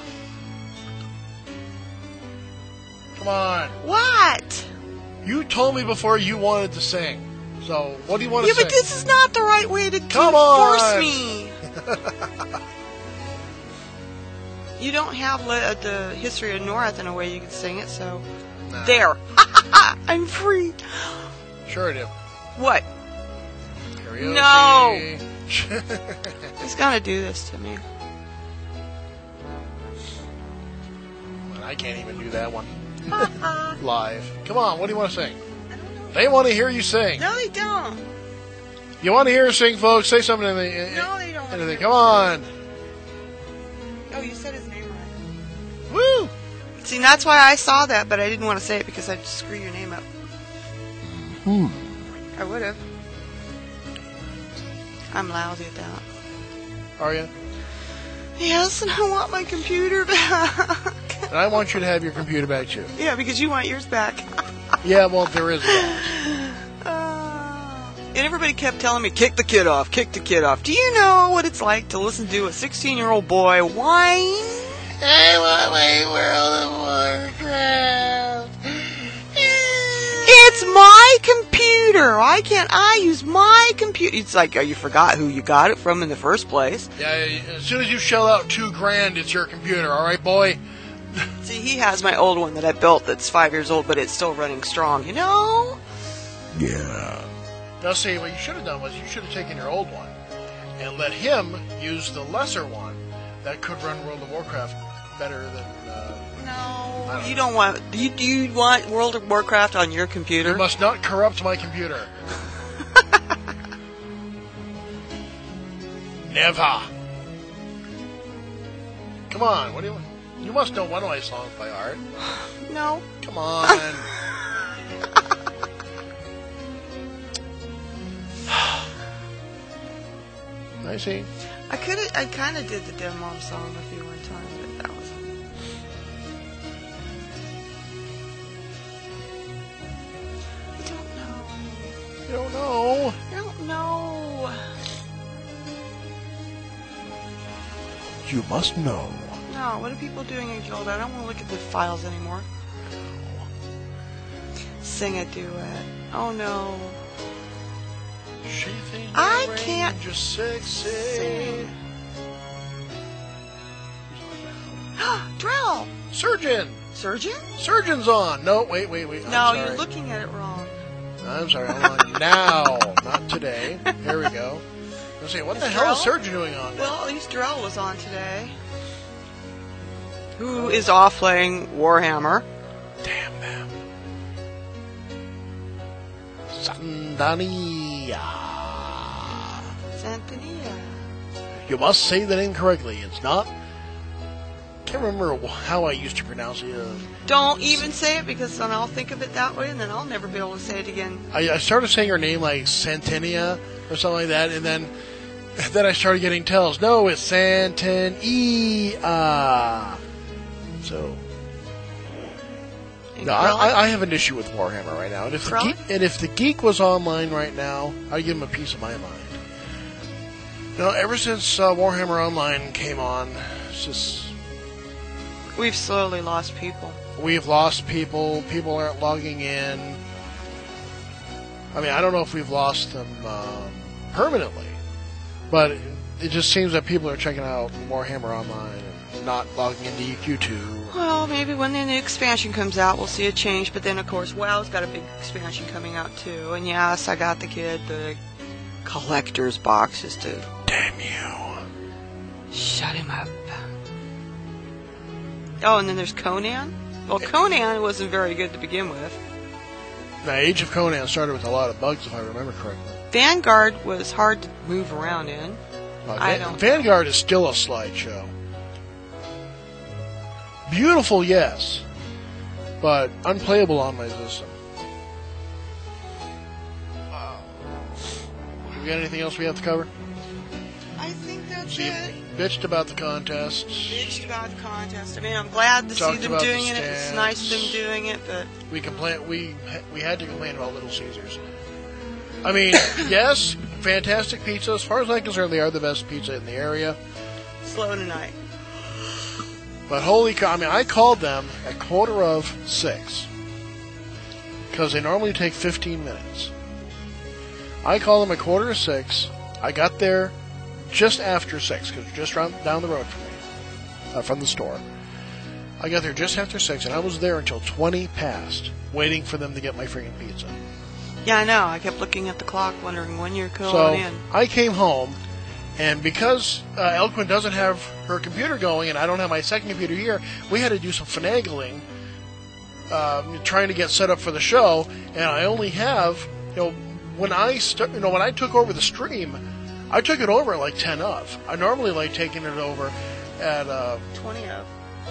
Come on. What? You told me before you wanted to sing. So, what do you want to Yeah, sing? but this is not the right way to Come on. force me. You don't have the history of North in a way you can sing it, so... Nah. There. I'm free. Sure I do. What? Karaoke. No. He's gonna do this to me. Well, I can't even do that one. Live. Come on, what do you want to sing? They want to hear you sing. No, they don't. You want to hear her sing, folks? Say something in the... No, they don't. Anything. Come on. Oh, you said his name right. Woo! See, that's why I saw that, but I didn't want to say it because I'd screw your name up. I would have. I'm lousy at that. Are you? Yes, and I want my computer back. And I want you to have your computer back, too. Yeah, because you want yours back. Yeah, well, there is that. And everybody kept telling me, kick the kid off, kick the kid off. Do you know what it's like to listen to a 16-year-old boy whine? I want my World of Warcraft. It's my computer. I use my computer. It's like, you forgot who you got it from in the first place. Yeah, as soon as you shell out $2,000, it's your computer, all right, boy? See, he has my old one that I built that's 5 years old, but it's still running strong, you know? Yeah. Now, see, what you should have done was you should have taken your old one and let him use the lesser one that could run World of Warcraft better than... No, you don't want... Do you want World of Warcraft on your computer? You must not corrupt my computer. Never. Come on, what do you want? You must know one of my songs by heart. No. Come on. I see. I kind of did the Dead Mom song with you one time, but that was... I don't know. You don't know. I don't know. You must know. No, what are people doing in Guild? I don't want to look at the files anymore. Sing a duet. Oh no. She thinks I you're can't just sexy. sing. Drill! Surgeon! Surgeon? Surgeon's on! No, wait. I'm No, sorry. you're looking at it wrong. I'm sorry, I'm on now, not today. Here we go. Let's see, what the hell is Surgeon doing on there? Well, at least Drell was on today. Who is off playing Warhammer? Damn them. Sandania. Santania. You must say that incorrectly. It's not... Can't remember how I used to pronounce it. Don't even say it because then I'll think of it that way and then I'll never be able to say it again. I started saying her name like Santania or something like that, and then I started getting tells. No, it's Santania. So, And No, Krillin? I have an issue with Warhammer right now. And if the geek was online right now, I'd give him a piece of my mind. No, ever since Warhammer Online came on, it's just We've slowly lost people. we've lost people. People aren't logging in. I mean, I don't know if we've lost them permanently, but it just seems that people are checking out Warhammer Online and not logging into EQ2. Well, maybe when the new expansion comes out, we'll see a change. But then, of course, WoW's got a big expansion coming out, too. And yes, I got the kid the collector's box just to Damn you. shut him up. Oh, and then there's Conan. Well, Conan wasn't very good to begin with. The Age of Conan started with a lot of bugs, if I remember correctly. Vanguard was hard to move around in. Vanguard is still a slideshow. Beautiful, yes, but unplayable on my system. We got anything else we have to cover? I think that's So you it. bitched about the contest. Bitched about the contest. I mean, I'm glad to see Talked them about the doing it. It's nice them stats. doing it, but We complain. We had to complain about Little Caesars. I mean, yes, fantastic pizza. As far as I'm concerned, they are the best pizza in the area. slow tonight. But holy cow! I mean, I called them at 5:45 because they normally take 15 minutes. I called them at 5:45. I got there just after 6 because just down the road from me, from the store. I got there just after 6, and I was there until 20 past, waiting for them to get my freaking pizza. Yeah, I know. I kept looking at the clock, wondering when you're So going in. I came home, and because Elquin doesn't have her computer going, and I don't have my second computer here, we had to do some finagling, trying to get set up for the show. And I only have, when I took over the stream, I took it over at like 10 of. I normally like taking it over at 20 of.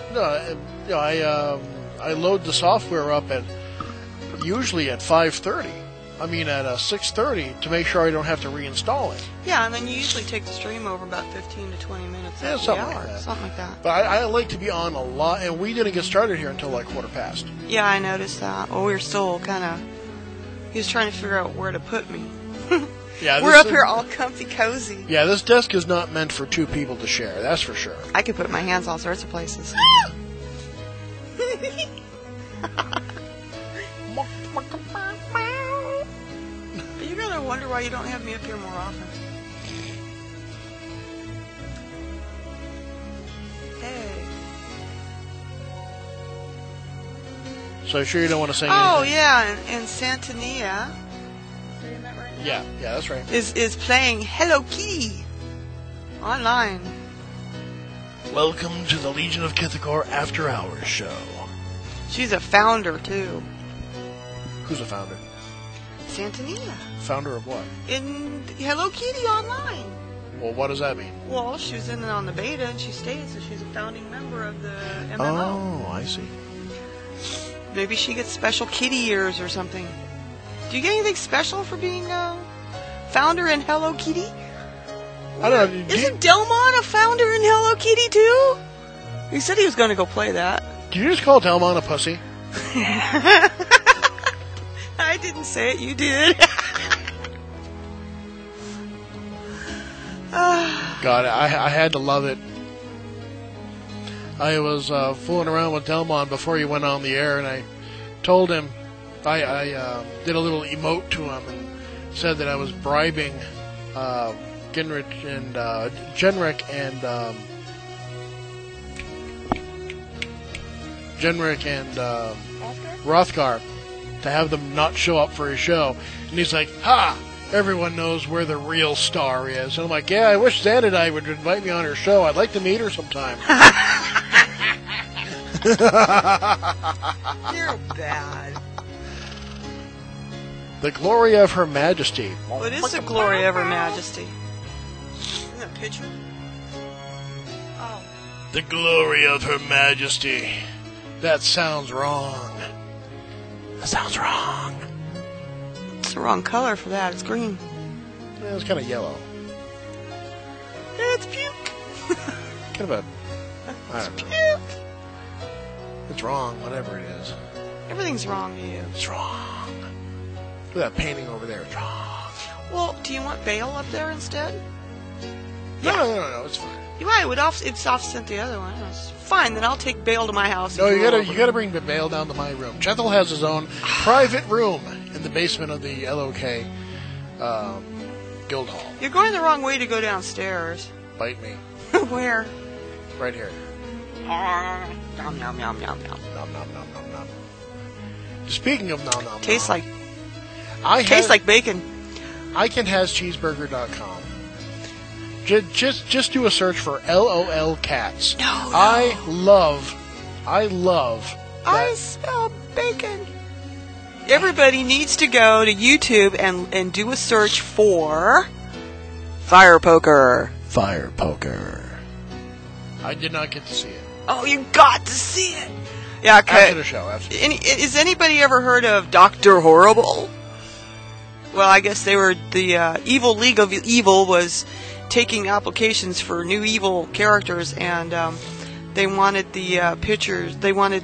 I load the software up at usually at 5:30. I mean at 6:30 to make sure I don't have to reinstall it. Yeah, and then you usually take the stream over about 15 to 20 minutes Yeah, every something hour. like that. Something like that. But I like to be on a lot, and we didn't get started here until like 5:15. Yeah, I noticed that. Well, we were still kind of... He was trying to figure out where to put me. Yeah, We're up here all comfy cozy. Yeah, this desk is not meant for two people to share. That's for sure. I could put my hands all sorts of places. You're gonna wonder why you don't have me up here more often. Hey. So sure you don't want to say Oh anything? yeah, and Santania. Saying that right? Yeah, that's right. Is playing Hello Kitty online. Welcome to the Legion of Kithakor After Hours show. She's a founder too. Who's a founder? Santania. Founder of what? In Hello Kitty online. Well, what does that mean? Well, she was in on the beta and she stayed, so she's a founding member of the MMO. Oh, I see. Maybe she gets special kitty ears or something. Do you get anything special for being a founder in Hello Kitty? I don't know. Isn't Delmon a founder in Hello Kitty too? He said he was going to go play that. Did you just call Delmon a pussy? I didn't say it, you did. God, I had to love it. I was fooling around with Delmon before he went on the air, and I told him, I did a little emote to him and said that I was bribing Genrick and Rothgar to have them not show up for his show. And he's like, ha! Everyone knows where the real star is. And I'm like, yeah, I wish Xanadai would invite me on her show. I'd like to meet her sometime. You're bad. The glory of Her Majesty. What is the glory of Her Majesty? Isn't that a picture? Oh. The glory of Her Majesty. That sounds wrong. That sounds wrong. It's the wrong color for that. It's green. Yeah, it's kind of yellow. It's puke. Kind of a... I don't know. Puke. It's wrong, whatever it is. Everything's wrong with you. It's wrong. Look at that painting over there. It's wrong. Well, do you want Bale up there instead? No. It's fine. You might. It's offset the other one. It's fine. Then I'll take Bale to my house. No, and you go gotta over. bring the Bale down to my room. Jethel has his own private room in the basement of the LOK Guild Hall. You're going the wrong way to go downstairs. Bite me. Where? Right here. Nom nom nom nom nom. Nom nom nom nom nom. Speaking of nom nom Tastes nom, like tastes like bacon. ICanHasCheeseburger.com. Just do a search for LOL Cats. No. I love I that. smell bacon. Everybody needs to go to YouTube and do a search for Fire Poker. Fire Poker. I did not get to see it. Oh, you got to see it. Yeah, After okay. the show. After. Has anybody ever heard of Dr. Horrible? Well, I guess they were the Evil League of Evil was taking applications for new evil characters, and they wanted the pictures. They wanted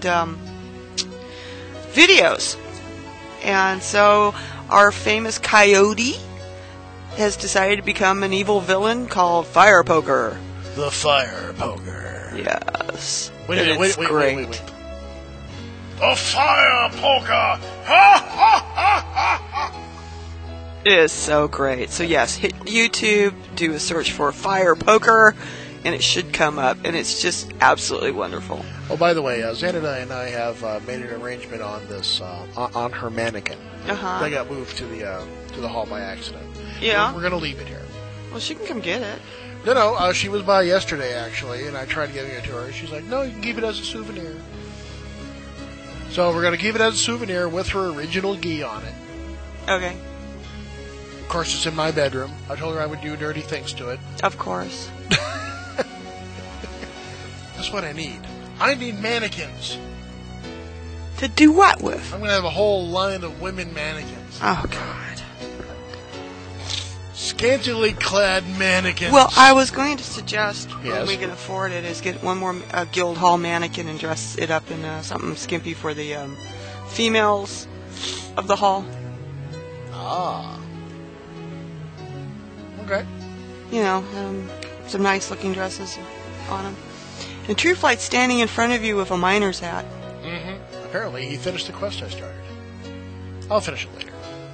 videos, and so our famous Coyote has decided to become an evil villain called Fire Poker. The Fire Poker. Yes, Wait, And it's great. wait. The fire poker! Ha ha ha ha ha! It is so great. So yes, hit YouTube, do a search for Fire Poker, and it should come up, and it's just absolutely wonderful. Oh, by the way, Xanada and I have made an arrangement on this on her mannequin. Uh-huh. That got moved to the hall by accident. Yeah. We're gonna leave it here. Well, she can come get it. No, she was by yesterday actually, and I tried giving it to her. She's like, "No, you can keep it as a souvenir." So we're gonna keep it as a souvenir with her original gi on it. Okay. Of course, it's in my bedroom. I told her I would do dirty things to it. Of course. That's what I need. I need mannequins. To do what with? I'm gonna have a whole line of women mannequins. Oh, God. Scantily clad mannequins. Well, I was going to suggest, Yes. when we can afford it, is get one more Guild Hall mannequin and dress it up in something skimpy for the females of the hall. Ah. Okay. You know, some nice looking dresses on them. And True Flight's standing in front of you with a miner's hat. Mm-hmm. Apparently, he finished the quest I started. I'll finish it later.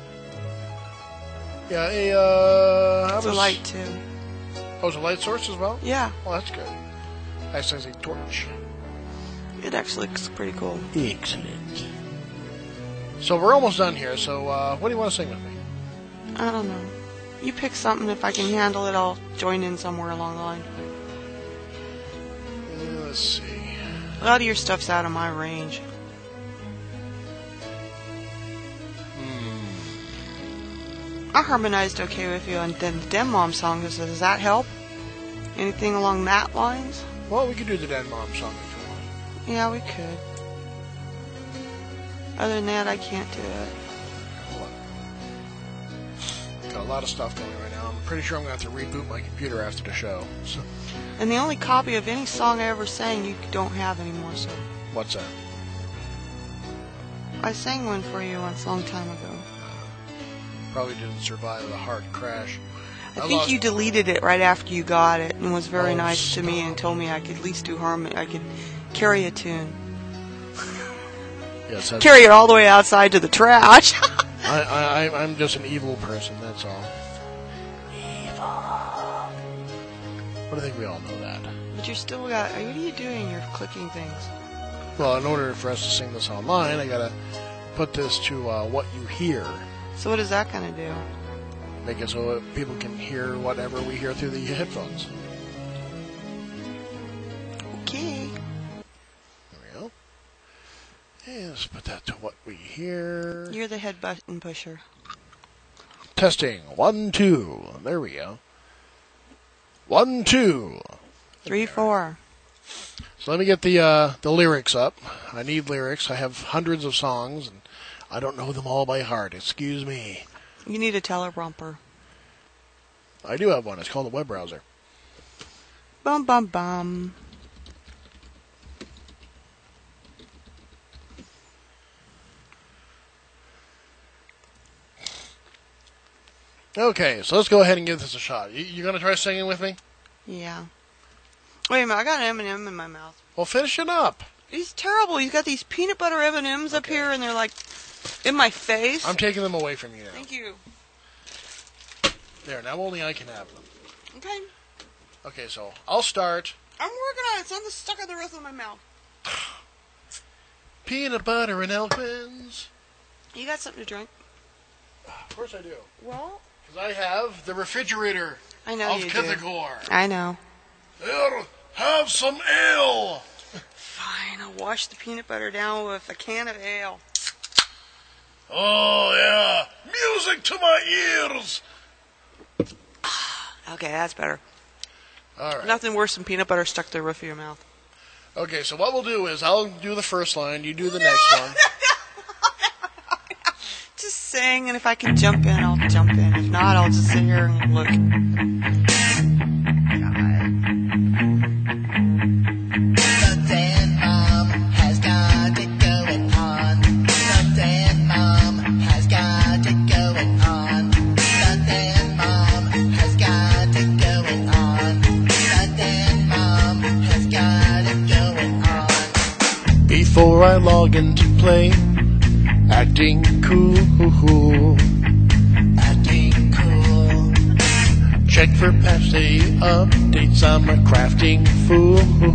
Yeah, It's a light, too. Oh, it's a light source as well? Yeah, Well, that's good. Nice as a torch. it actually looks pretty cool. Excellent. So we're almost done here, so what do you want to sing with me? I don't know. You pick something. If I can handle it, I'll join in somewhere along the line. Let's see. A lot of your stuff's out of my range. I harmonized okay with you, and then the Den Mom song, does that help? Anything along that lines? Well, we could do the Den Mom song if you want. Yeah, we could. Other than that, I can't do it. Hold on. Got a lot of stuff going right now. I'm pretty sure I'm going to have to reboot my computer after the show. So, And the only copy of any song I ever sang you don't have anymore, so... what's that? I sang one for you once a long time ago. Probably didn't survive the hard crash. I think lost- you deleted it right after you got it and was very Oh, nice to me and told me I could at least do harmony. I could carry a tune. Yes, that's, Carry it all the way outside to the trash. I'm just an evil person, that's all. Evil. But I think we all know that. But you're still got... What are you doing? You're clicking things. Well, in order for us to sing this online, I gotta put this to what you hear. So what is that going to do? Make it so that people can hear whatever we hear through the headphones. Okay. There we go. And let's put that to what we hear. You're the head button pusher. Testing. 1, 2. There we go. 1, 2. 3, 4. So let me get the lyrics up. I need lyrics. I have hundreds of songs, and I don't know them all by heart. Excuse me. You need a teleprompter. I do have one. It's called a web browser. Bum, bum, bum. Okay, so let's go ahead and give this a shot. You going to try singing with me? Yeah. Wait a minute, I got an M&M in my mouth. Well, finish it up. He's terrible. He's got these peanut butter M&Ms up here, and they're like in my face. I'm taking them away from you now. Thank you. There, now only I can have them. Okay. Okay, so I'll start. I'm working on it. It's on the stuck in the roof of my mouth. Peanut butter and Elkins. You got something to drink? Of course I do. Well, Because I have the refrigerator I know of you do. Kithagor. I know. Here, have some ale. Fine, I'll wash the peanut butter down with a can of ale. Oh, yeah. Music to my ears. Okay, that's better. All right. Nothing worse than peanut butter stuck to the roof of your mouth. Okay, so what we'll do is I'll do the first line, you do the next one. Just sing, and if I can jump in, I'll jump in. If not, I'll just sit here and look. The Dan Mom has got it going on. The Dan Mom has got it going on. The Dan Mom has got it going on. The Dan Mom has got it going on. Before I log in to play, acting cool. Acting cool. Check for patch day updates, I'm a crafting fool.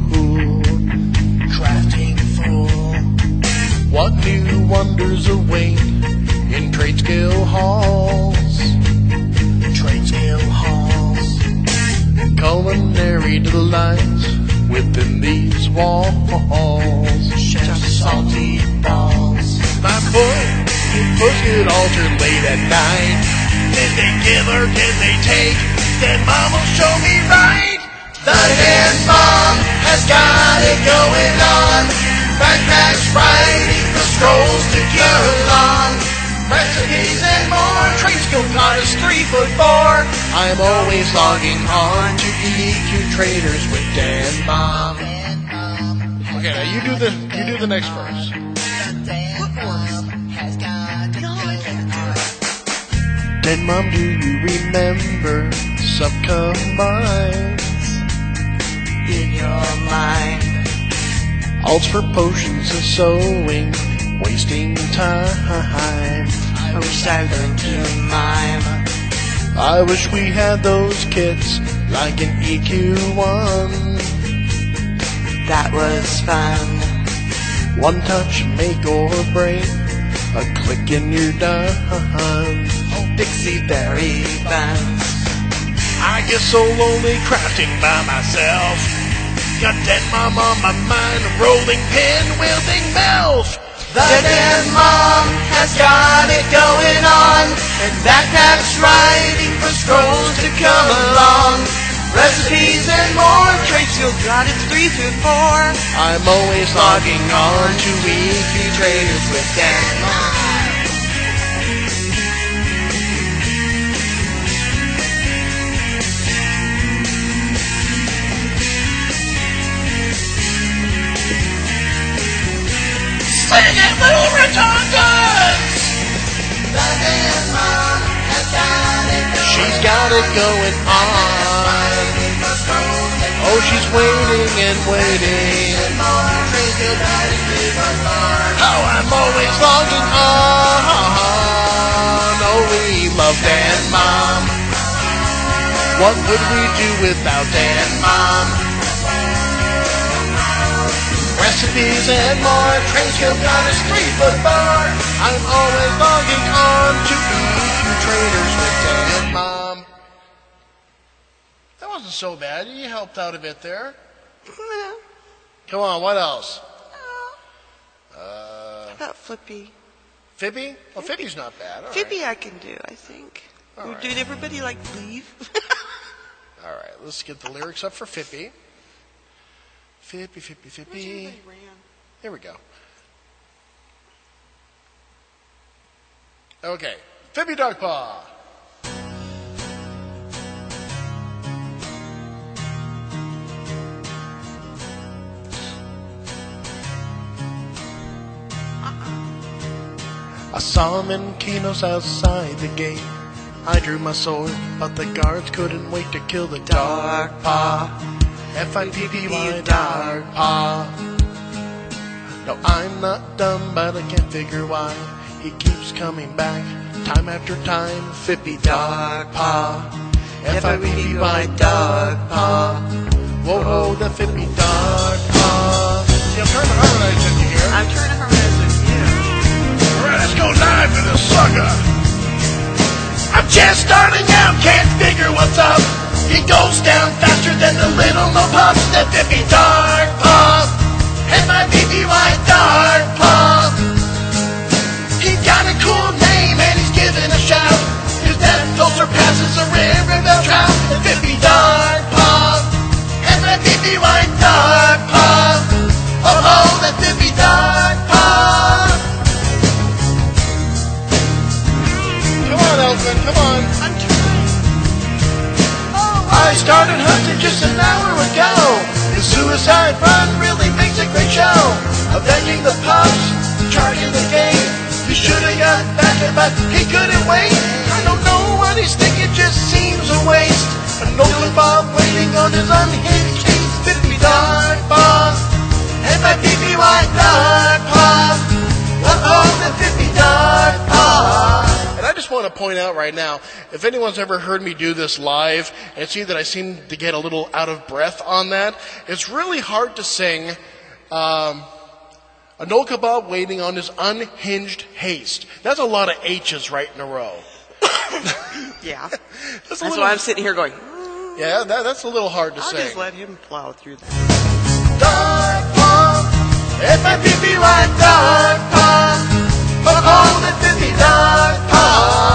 Crafting fool. What new wonders await in trade skill halls? Trade skill halls. Culinary delights within these walls. Chef's salty balls. My foot get altered late at night. Did they give or did they take? Then Mom will show me right. The Dan Mom has got it going on. Backpacks writing the scrolls to get along. Recipes and more. Trade skill goddess 3'4". I'm always logging on to EQ Traders with Dan Mom. Okay, now you do the next verse. Dan Mom, do you remember subcombines? In your mind. Alts for potions and sewing, wasting time. I wish I learned to mime. I wish we had those kits like an EQ1. That was fun. One touch, make or break, a click and you're done. Dixie berry buns. I get so lonely crafting by myself. Got Dan Mom on my mind, rolling pin, wielding mouth. The Dan Mom has got it going on, and backpacks writing for scrolls to come along. Recipes and more, trade skill got it 3'4". I'm always logging on to EQ Traders with Dan Mom. Sing it, little retardants! The Dan Mom has got it going She's got it going on. writing for scrolls to Oh, she's waiting and waiting. more. Trade skill got it 3'4". Oh, I'm always logging on. Oh, we love Dan Mom. What would we do without Dan Mom? Recipes and more, trade skill got us 3'4". I'm always logging on to EQ Traders with Dan Mom. That wasn't so bad. You helped out a bit there. Come on, what else? How about Flippy? Fibby? Well, Fibby's not bad. All right. Flippy I can do, I think. All right. Did everybody like leave? All right, let's get the lyrics up for Fibby. Fibby, Fibby, Fibby. Here we go. Okay, Fibby Dogpaw. I saw him in Keno's outside the gate. I drew my sword, but the guards couldn't wait to kill the Dark Pa. F-I-P-P-Y, Dark Pa. No, I'm not dumb, but I can't figure why he keeps coming back time after time. Fippy Dark Pa. F-I-P-P-Y, Dark Pa. Whoa, ho, the Fippy Dark Pa. See, I'm trying to harmonize with you here. I'm trying to harmonize with you. Alright, let's go live to the sucker. I'm just starting out, can't figure what's up. He goes down faster than the little Mo Pups. That Fippy Dark Pa. F-I-P-P-Y, Dark Pa. He got a cool name and he's given a shout. His death toll surpasses a riverbound trout. The Fippy Dark Pa. F-I-P-P-Y, Dark Pa. Oh, oh, that Fippy Dark Pa. Come on, Elfman, come on. I'm trying. I started hunting just an hour ago. The Suicide Run really makes a great show. Avenging the pups, charging the game. He should've got back, but he couldn't wait. I don't know what he's thinking, just seems a waste. An old Bob waiting on his unhinged case. Fippy Dark Pa. F-I-P-P-Y, Dark Pa. Uh-oh, the Fippy Dark Pa. And I just want to point out right now, if anyone's ever heard me do this live and see that I seem to get a little out of breath on that, it's really hard to sing an old kebab waiting on his unhinged haste. That's a lot of H's right in a row. Yeah. That's That's why I'm sitting here going, Yeah, that's a little hard to I'll sing. just let him plow through that. Dark Pa. F-I-P-P-Y, Dark Pa. Oh, the Fippy Dark Pa.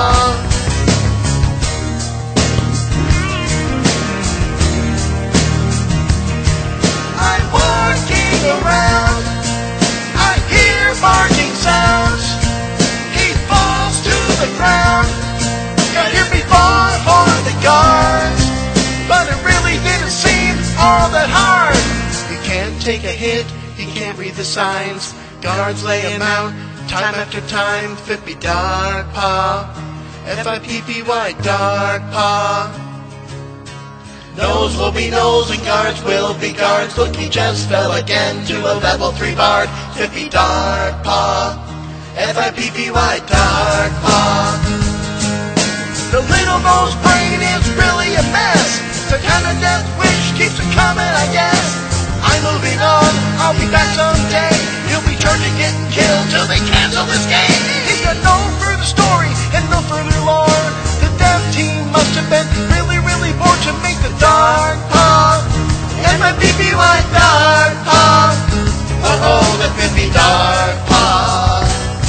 I'm walking around. I hear barking sounds. He falls to the ground. Got here before for the guards, but it really didn't seem all that hard. He can't take a hint, he can't read the signs. Guards lay him out, time after time. Fippy Dark Pa. F-I-P-P-Y, Dark Pa. Nose will be nose and guards will be guards. Look, he just fell again to a level 3 bard. Fippy Dark Pa. F-I-P-P-Y, Dark Pa. The little Mo's brain is really a mess. The kind of death wish keeps him coming, I guess. I'm moving on, I'll be back someday. He'll be charging getting killed till they cancel this game. He's got no further story and no further lore. The dev team must have been really, really bored to make the Dark Pa. F-I-P-P-Y, Dark Pa. Oh, the Fippy Dark Pa.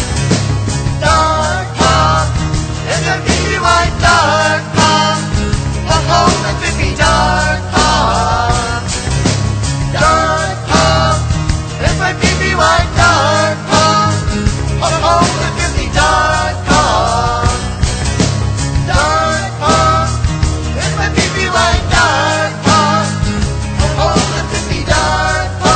Dark Pa. F-I-P-P-Y, Dark Pa. Oh, the Fippy Dark Pa. Dark Pa. F-I-P-P-Y, Dark Pa. Oh, the Fippy Dark Pa. Dark Pa. F-I-P-P-Y, Dark Pa. Oh, the Fippy Dark Pa.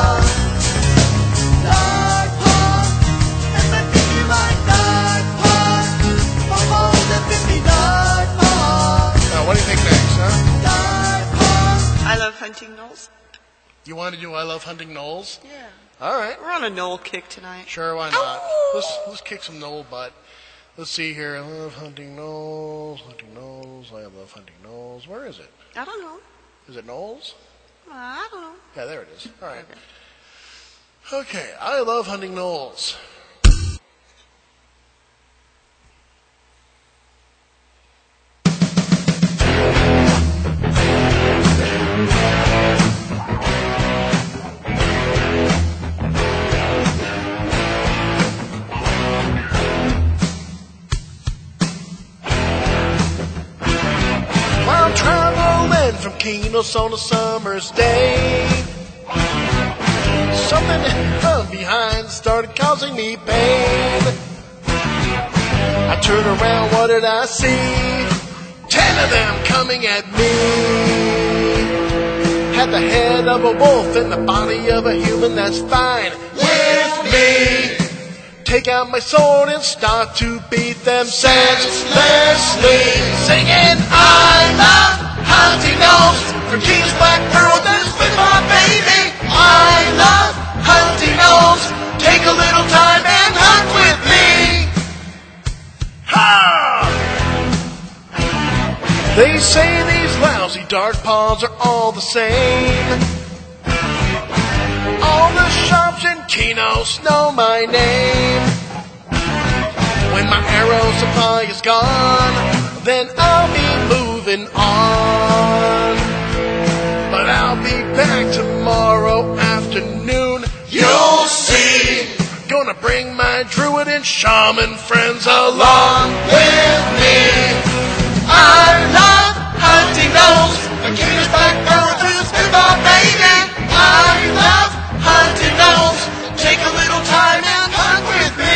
Dark Pa. F-I-P-P-Y, Dark Pa. Oh, the Fippy Dark Pa. Now, what do you think next, huh? Dark Pa. I love hunting gnolls. You want to do I Love Hunting Knolls? Yeah. All right. We're on a knoll kick tonight. Sure, why not? Let's kick some knoll butt. Let's see here. I love hunting knolls, I love hunting knolls. Where is it? I don't know. Is it knolls? I don't know. Yeah, there it is. All right. Okay, I love hunting knolls. While traveling from Kenos on a summer's day, something from behind started causing me pain. I turned around, what did I see? 10 of them coming at me. Had the head of a wolf and the body of a human, that's fine with me. take out my sword and start to beat them senselessly. Singing I love hunting nose from King's Black Pearl, that's with my baby. I love hunting nose. Take a little time and hunt with me. Ha! They say these lousy dark paws are all the same. All the shops in Kinos know my name. When my arrow supply is gone, then I'll be moving on. But I'll be back tomorrow afternoon. You'll see. Gonna bring my druid and shaman friends along with me. I love hunting nose from King's Black Pearl, that's with my baby. I love hunting nose. Take a little time and hunt with me.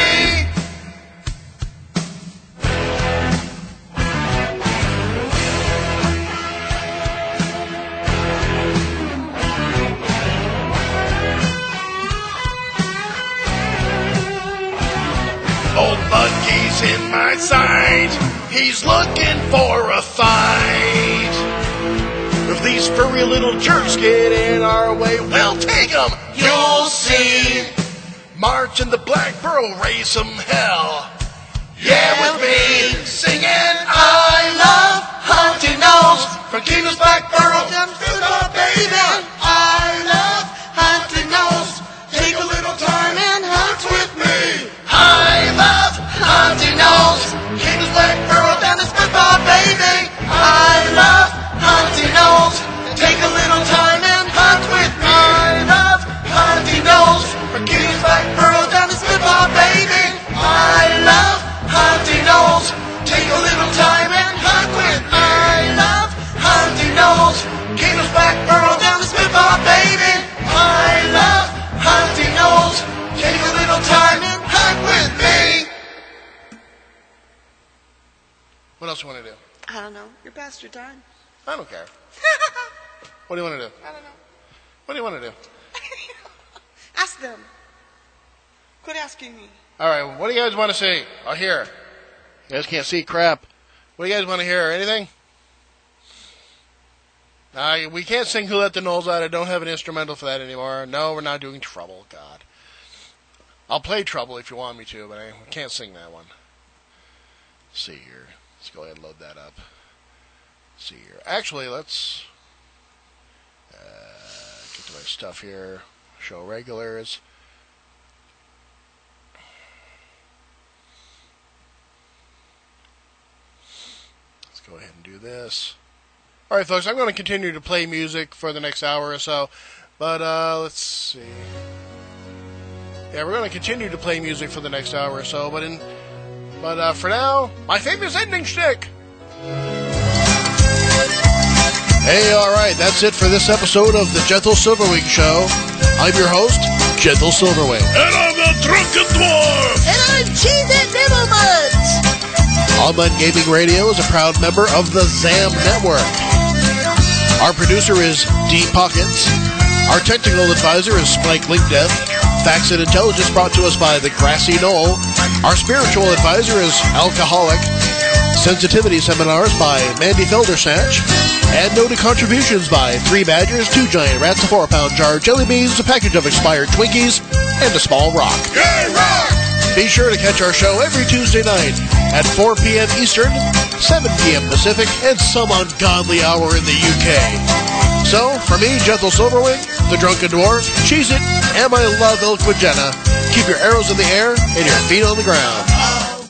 Old Bucky's in my sight. He's looking for a fight. If these furry little jerks get in our way, we'll take 'em. You'll see. March in the Black Pearl, raise some hell. Yeah, with me. Singing I love hunting nose from King's Black Pearl, that's with my baby. I love hunting nose. Take a little time and hunt with me. I love hunting nose. King's Black Pearl, that's with my baby. I love hunting nose. Take a little time and hunt with me. I love hunting nose. From King's Black Pearl, that's with my baby. I love hunting nose. Take a little time and hunt with me. I love hunting nose. King's Black Pearl, that's with my baby. I love hunting nose. Take a little time and hunt with me. What else you want to do? I don't know. You're past your time. I don't care. What do you want to do? I don't know. What do you want to do? Ask them. Quit asking me. All right, what do you guys want to see? I'll hear. You guys can't see crap. What do you guys want to hear? Anything? We can't sing Who Let the Knowles Out. I don't have an instrumental for that anymore. No, we're not doing Trouble. God. I'll play Trouble if you want me to, but I can't sing that one. Let's see here. Let's go ahead and load that up. Let's see here. Actually, let's get to my stuff here. Show regulars. Let's go ahead and do this. All right, folks, I'm going to continue to play music for the next hour or so, but let's see. Yeah, we're going to continue to play music for the next hour or so, but for now, my famous ending shtick. Hey, all right, that's it for this episode of the Gentle Silverwing Show. I'm your host, Gentle Silverwing. And I'm the Drunken Dwarf! And I'm Cheez-It Nibblemuds. Online Gaming Radio is a proud member of the ZAM Network. Our producer is D Pockets. Our technical advisor is Spike Linkdeath. Facts and Intelligence brought to us by the Grassy Knoll. Our spiritual advisor is Alcoholic. Sensitivity seminars by Mandy Feldersatch. And noted contributions by 3 Badgers, 2 Giant Rats, a 4-pound jar of jelly beans, a package of expired Twinkies, and a small rock. Yay, rock! Be sure to catch our show every Tuesday night at 4 p.m. Eastern, 7 p.m. Pacific, and some ungodly hour in the UK. So, for me, Gentle Silverwing, the Drunken Dwarf, Cheez-It, and my love, Eloquent Jenna, keep your arrows in the air and your feet on the ground.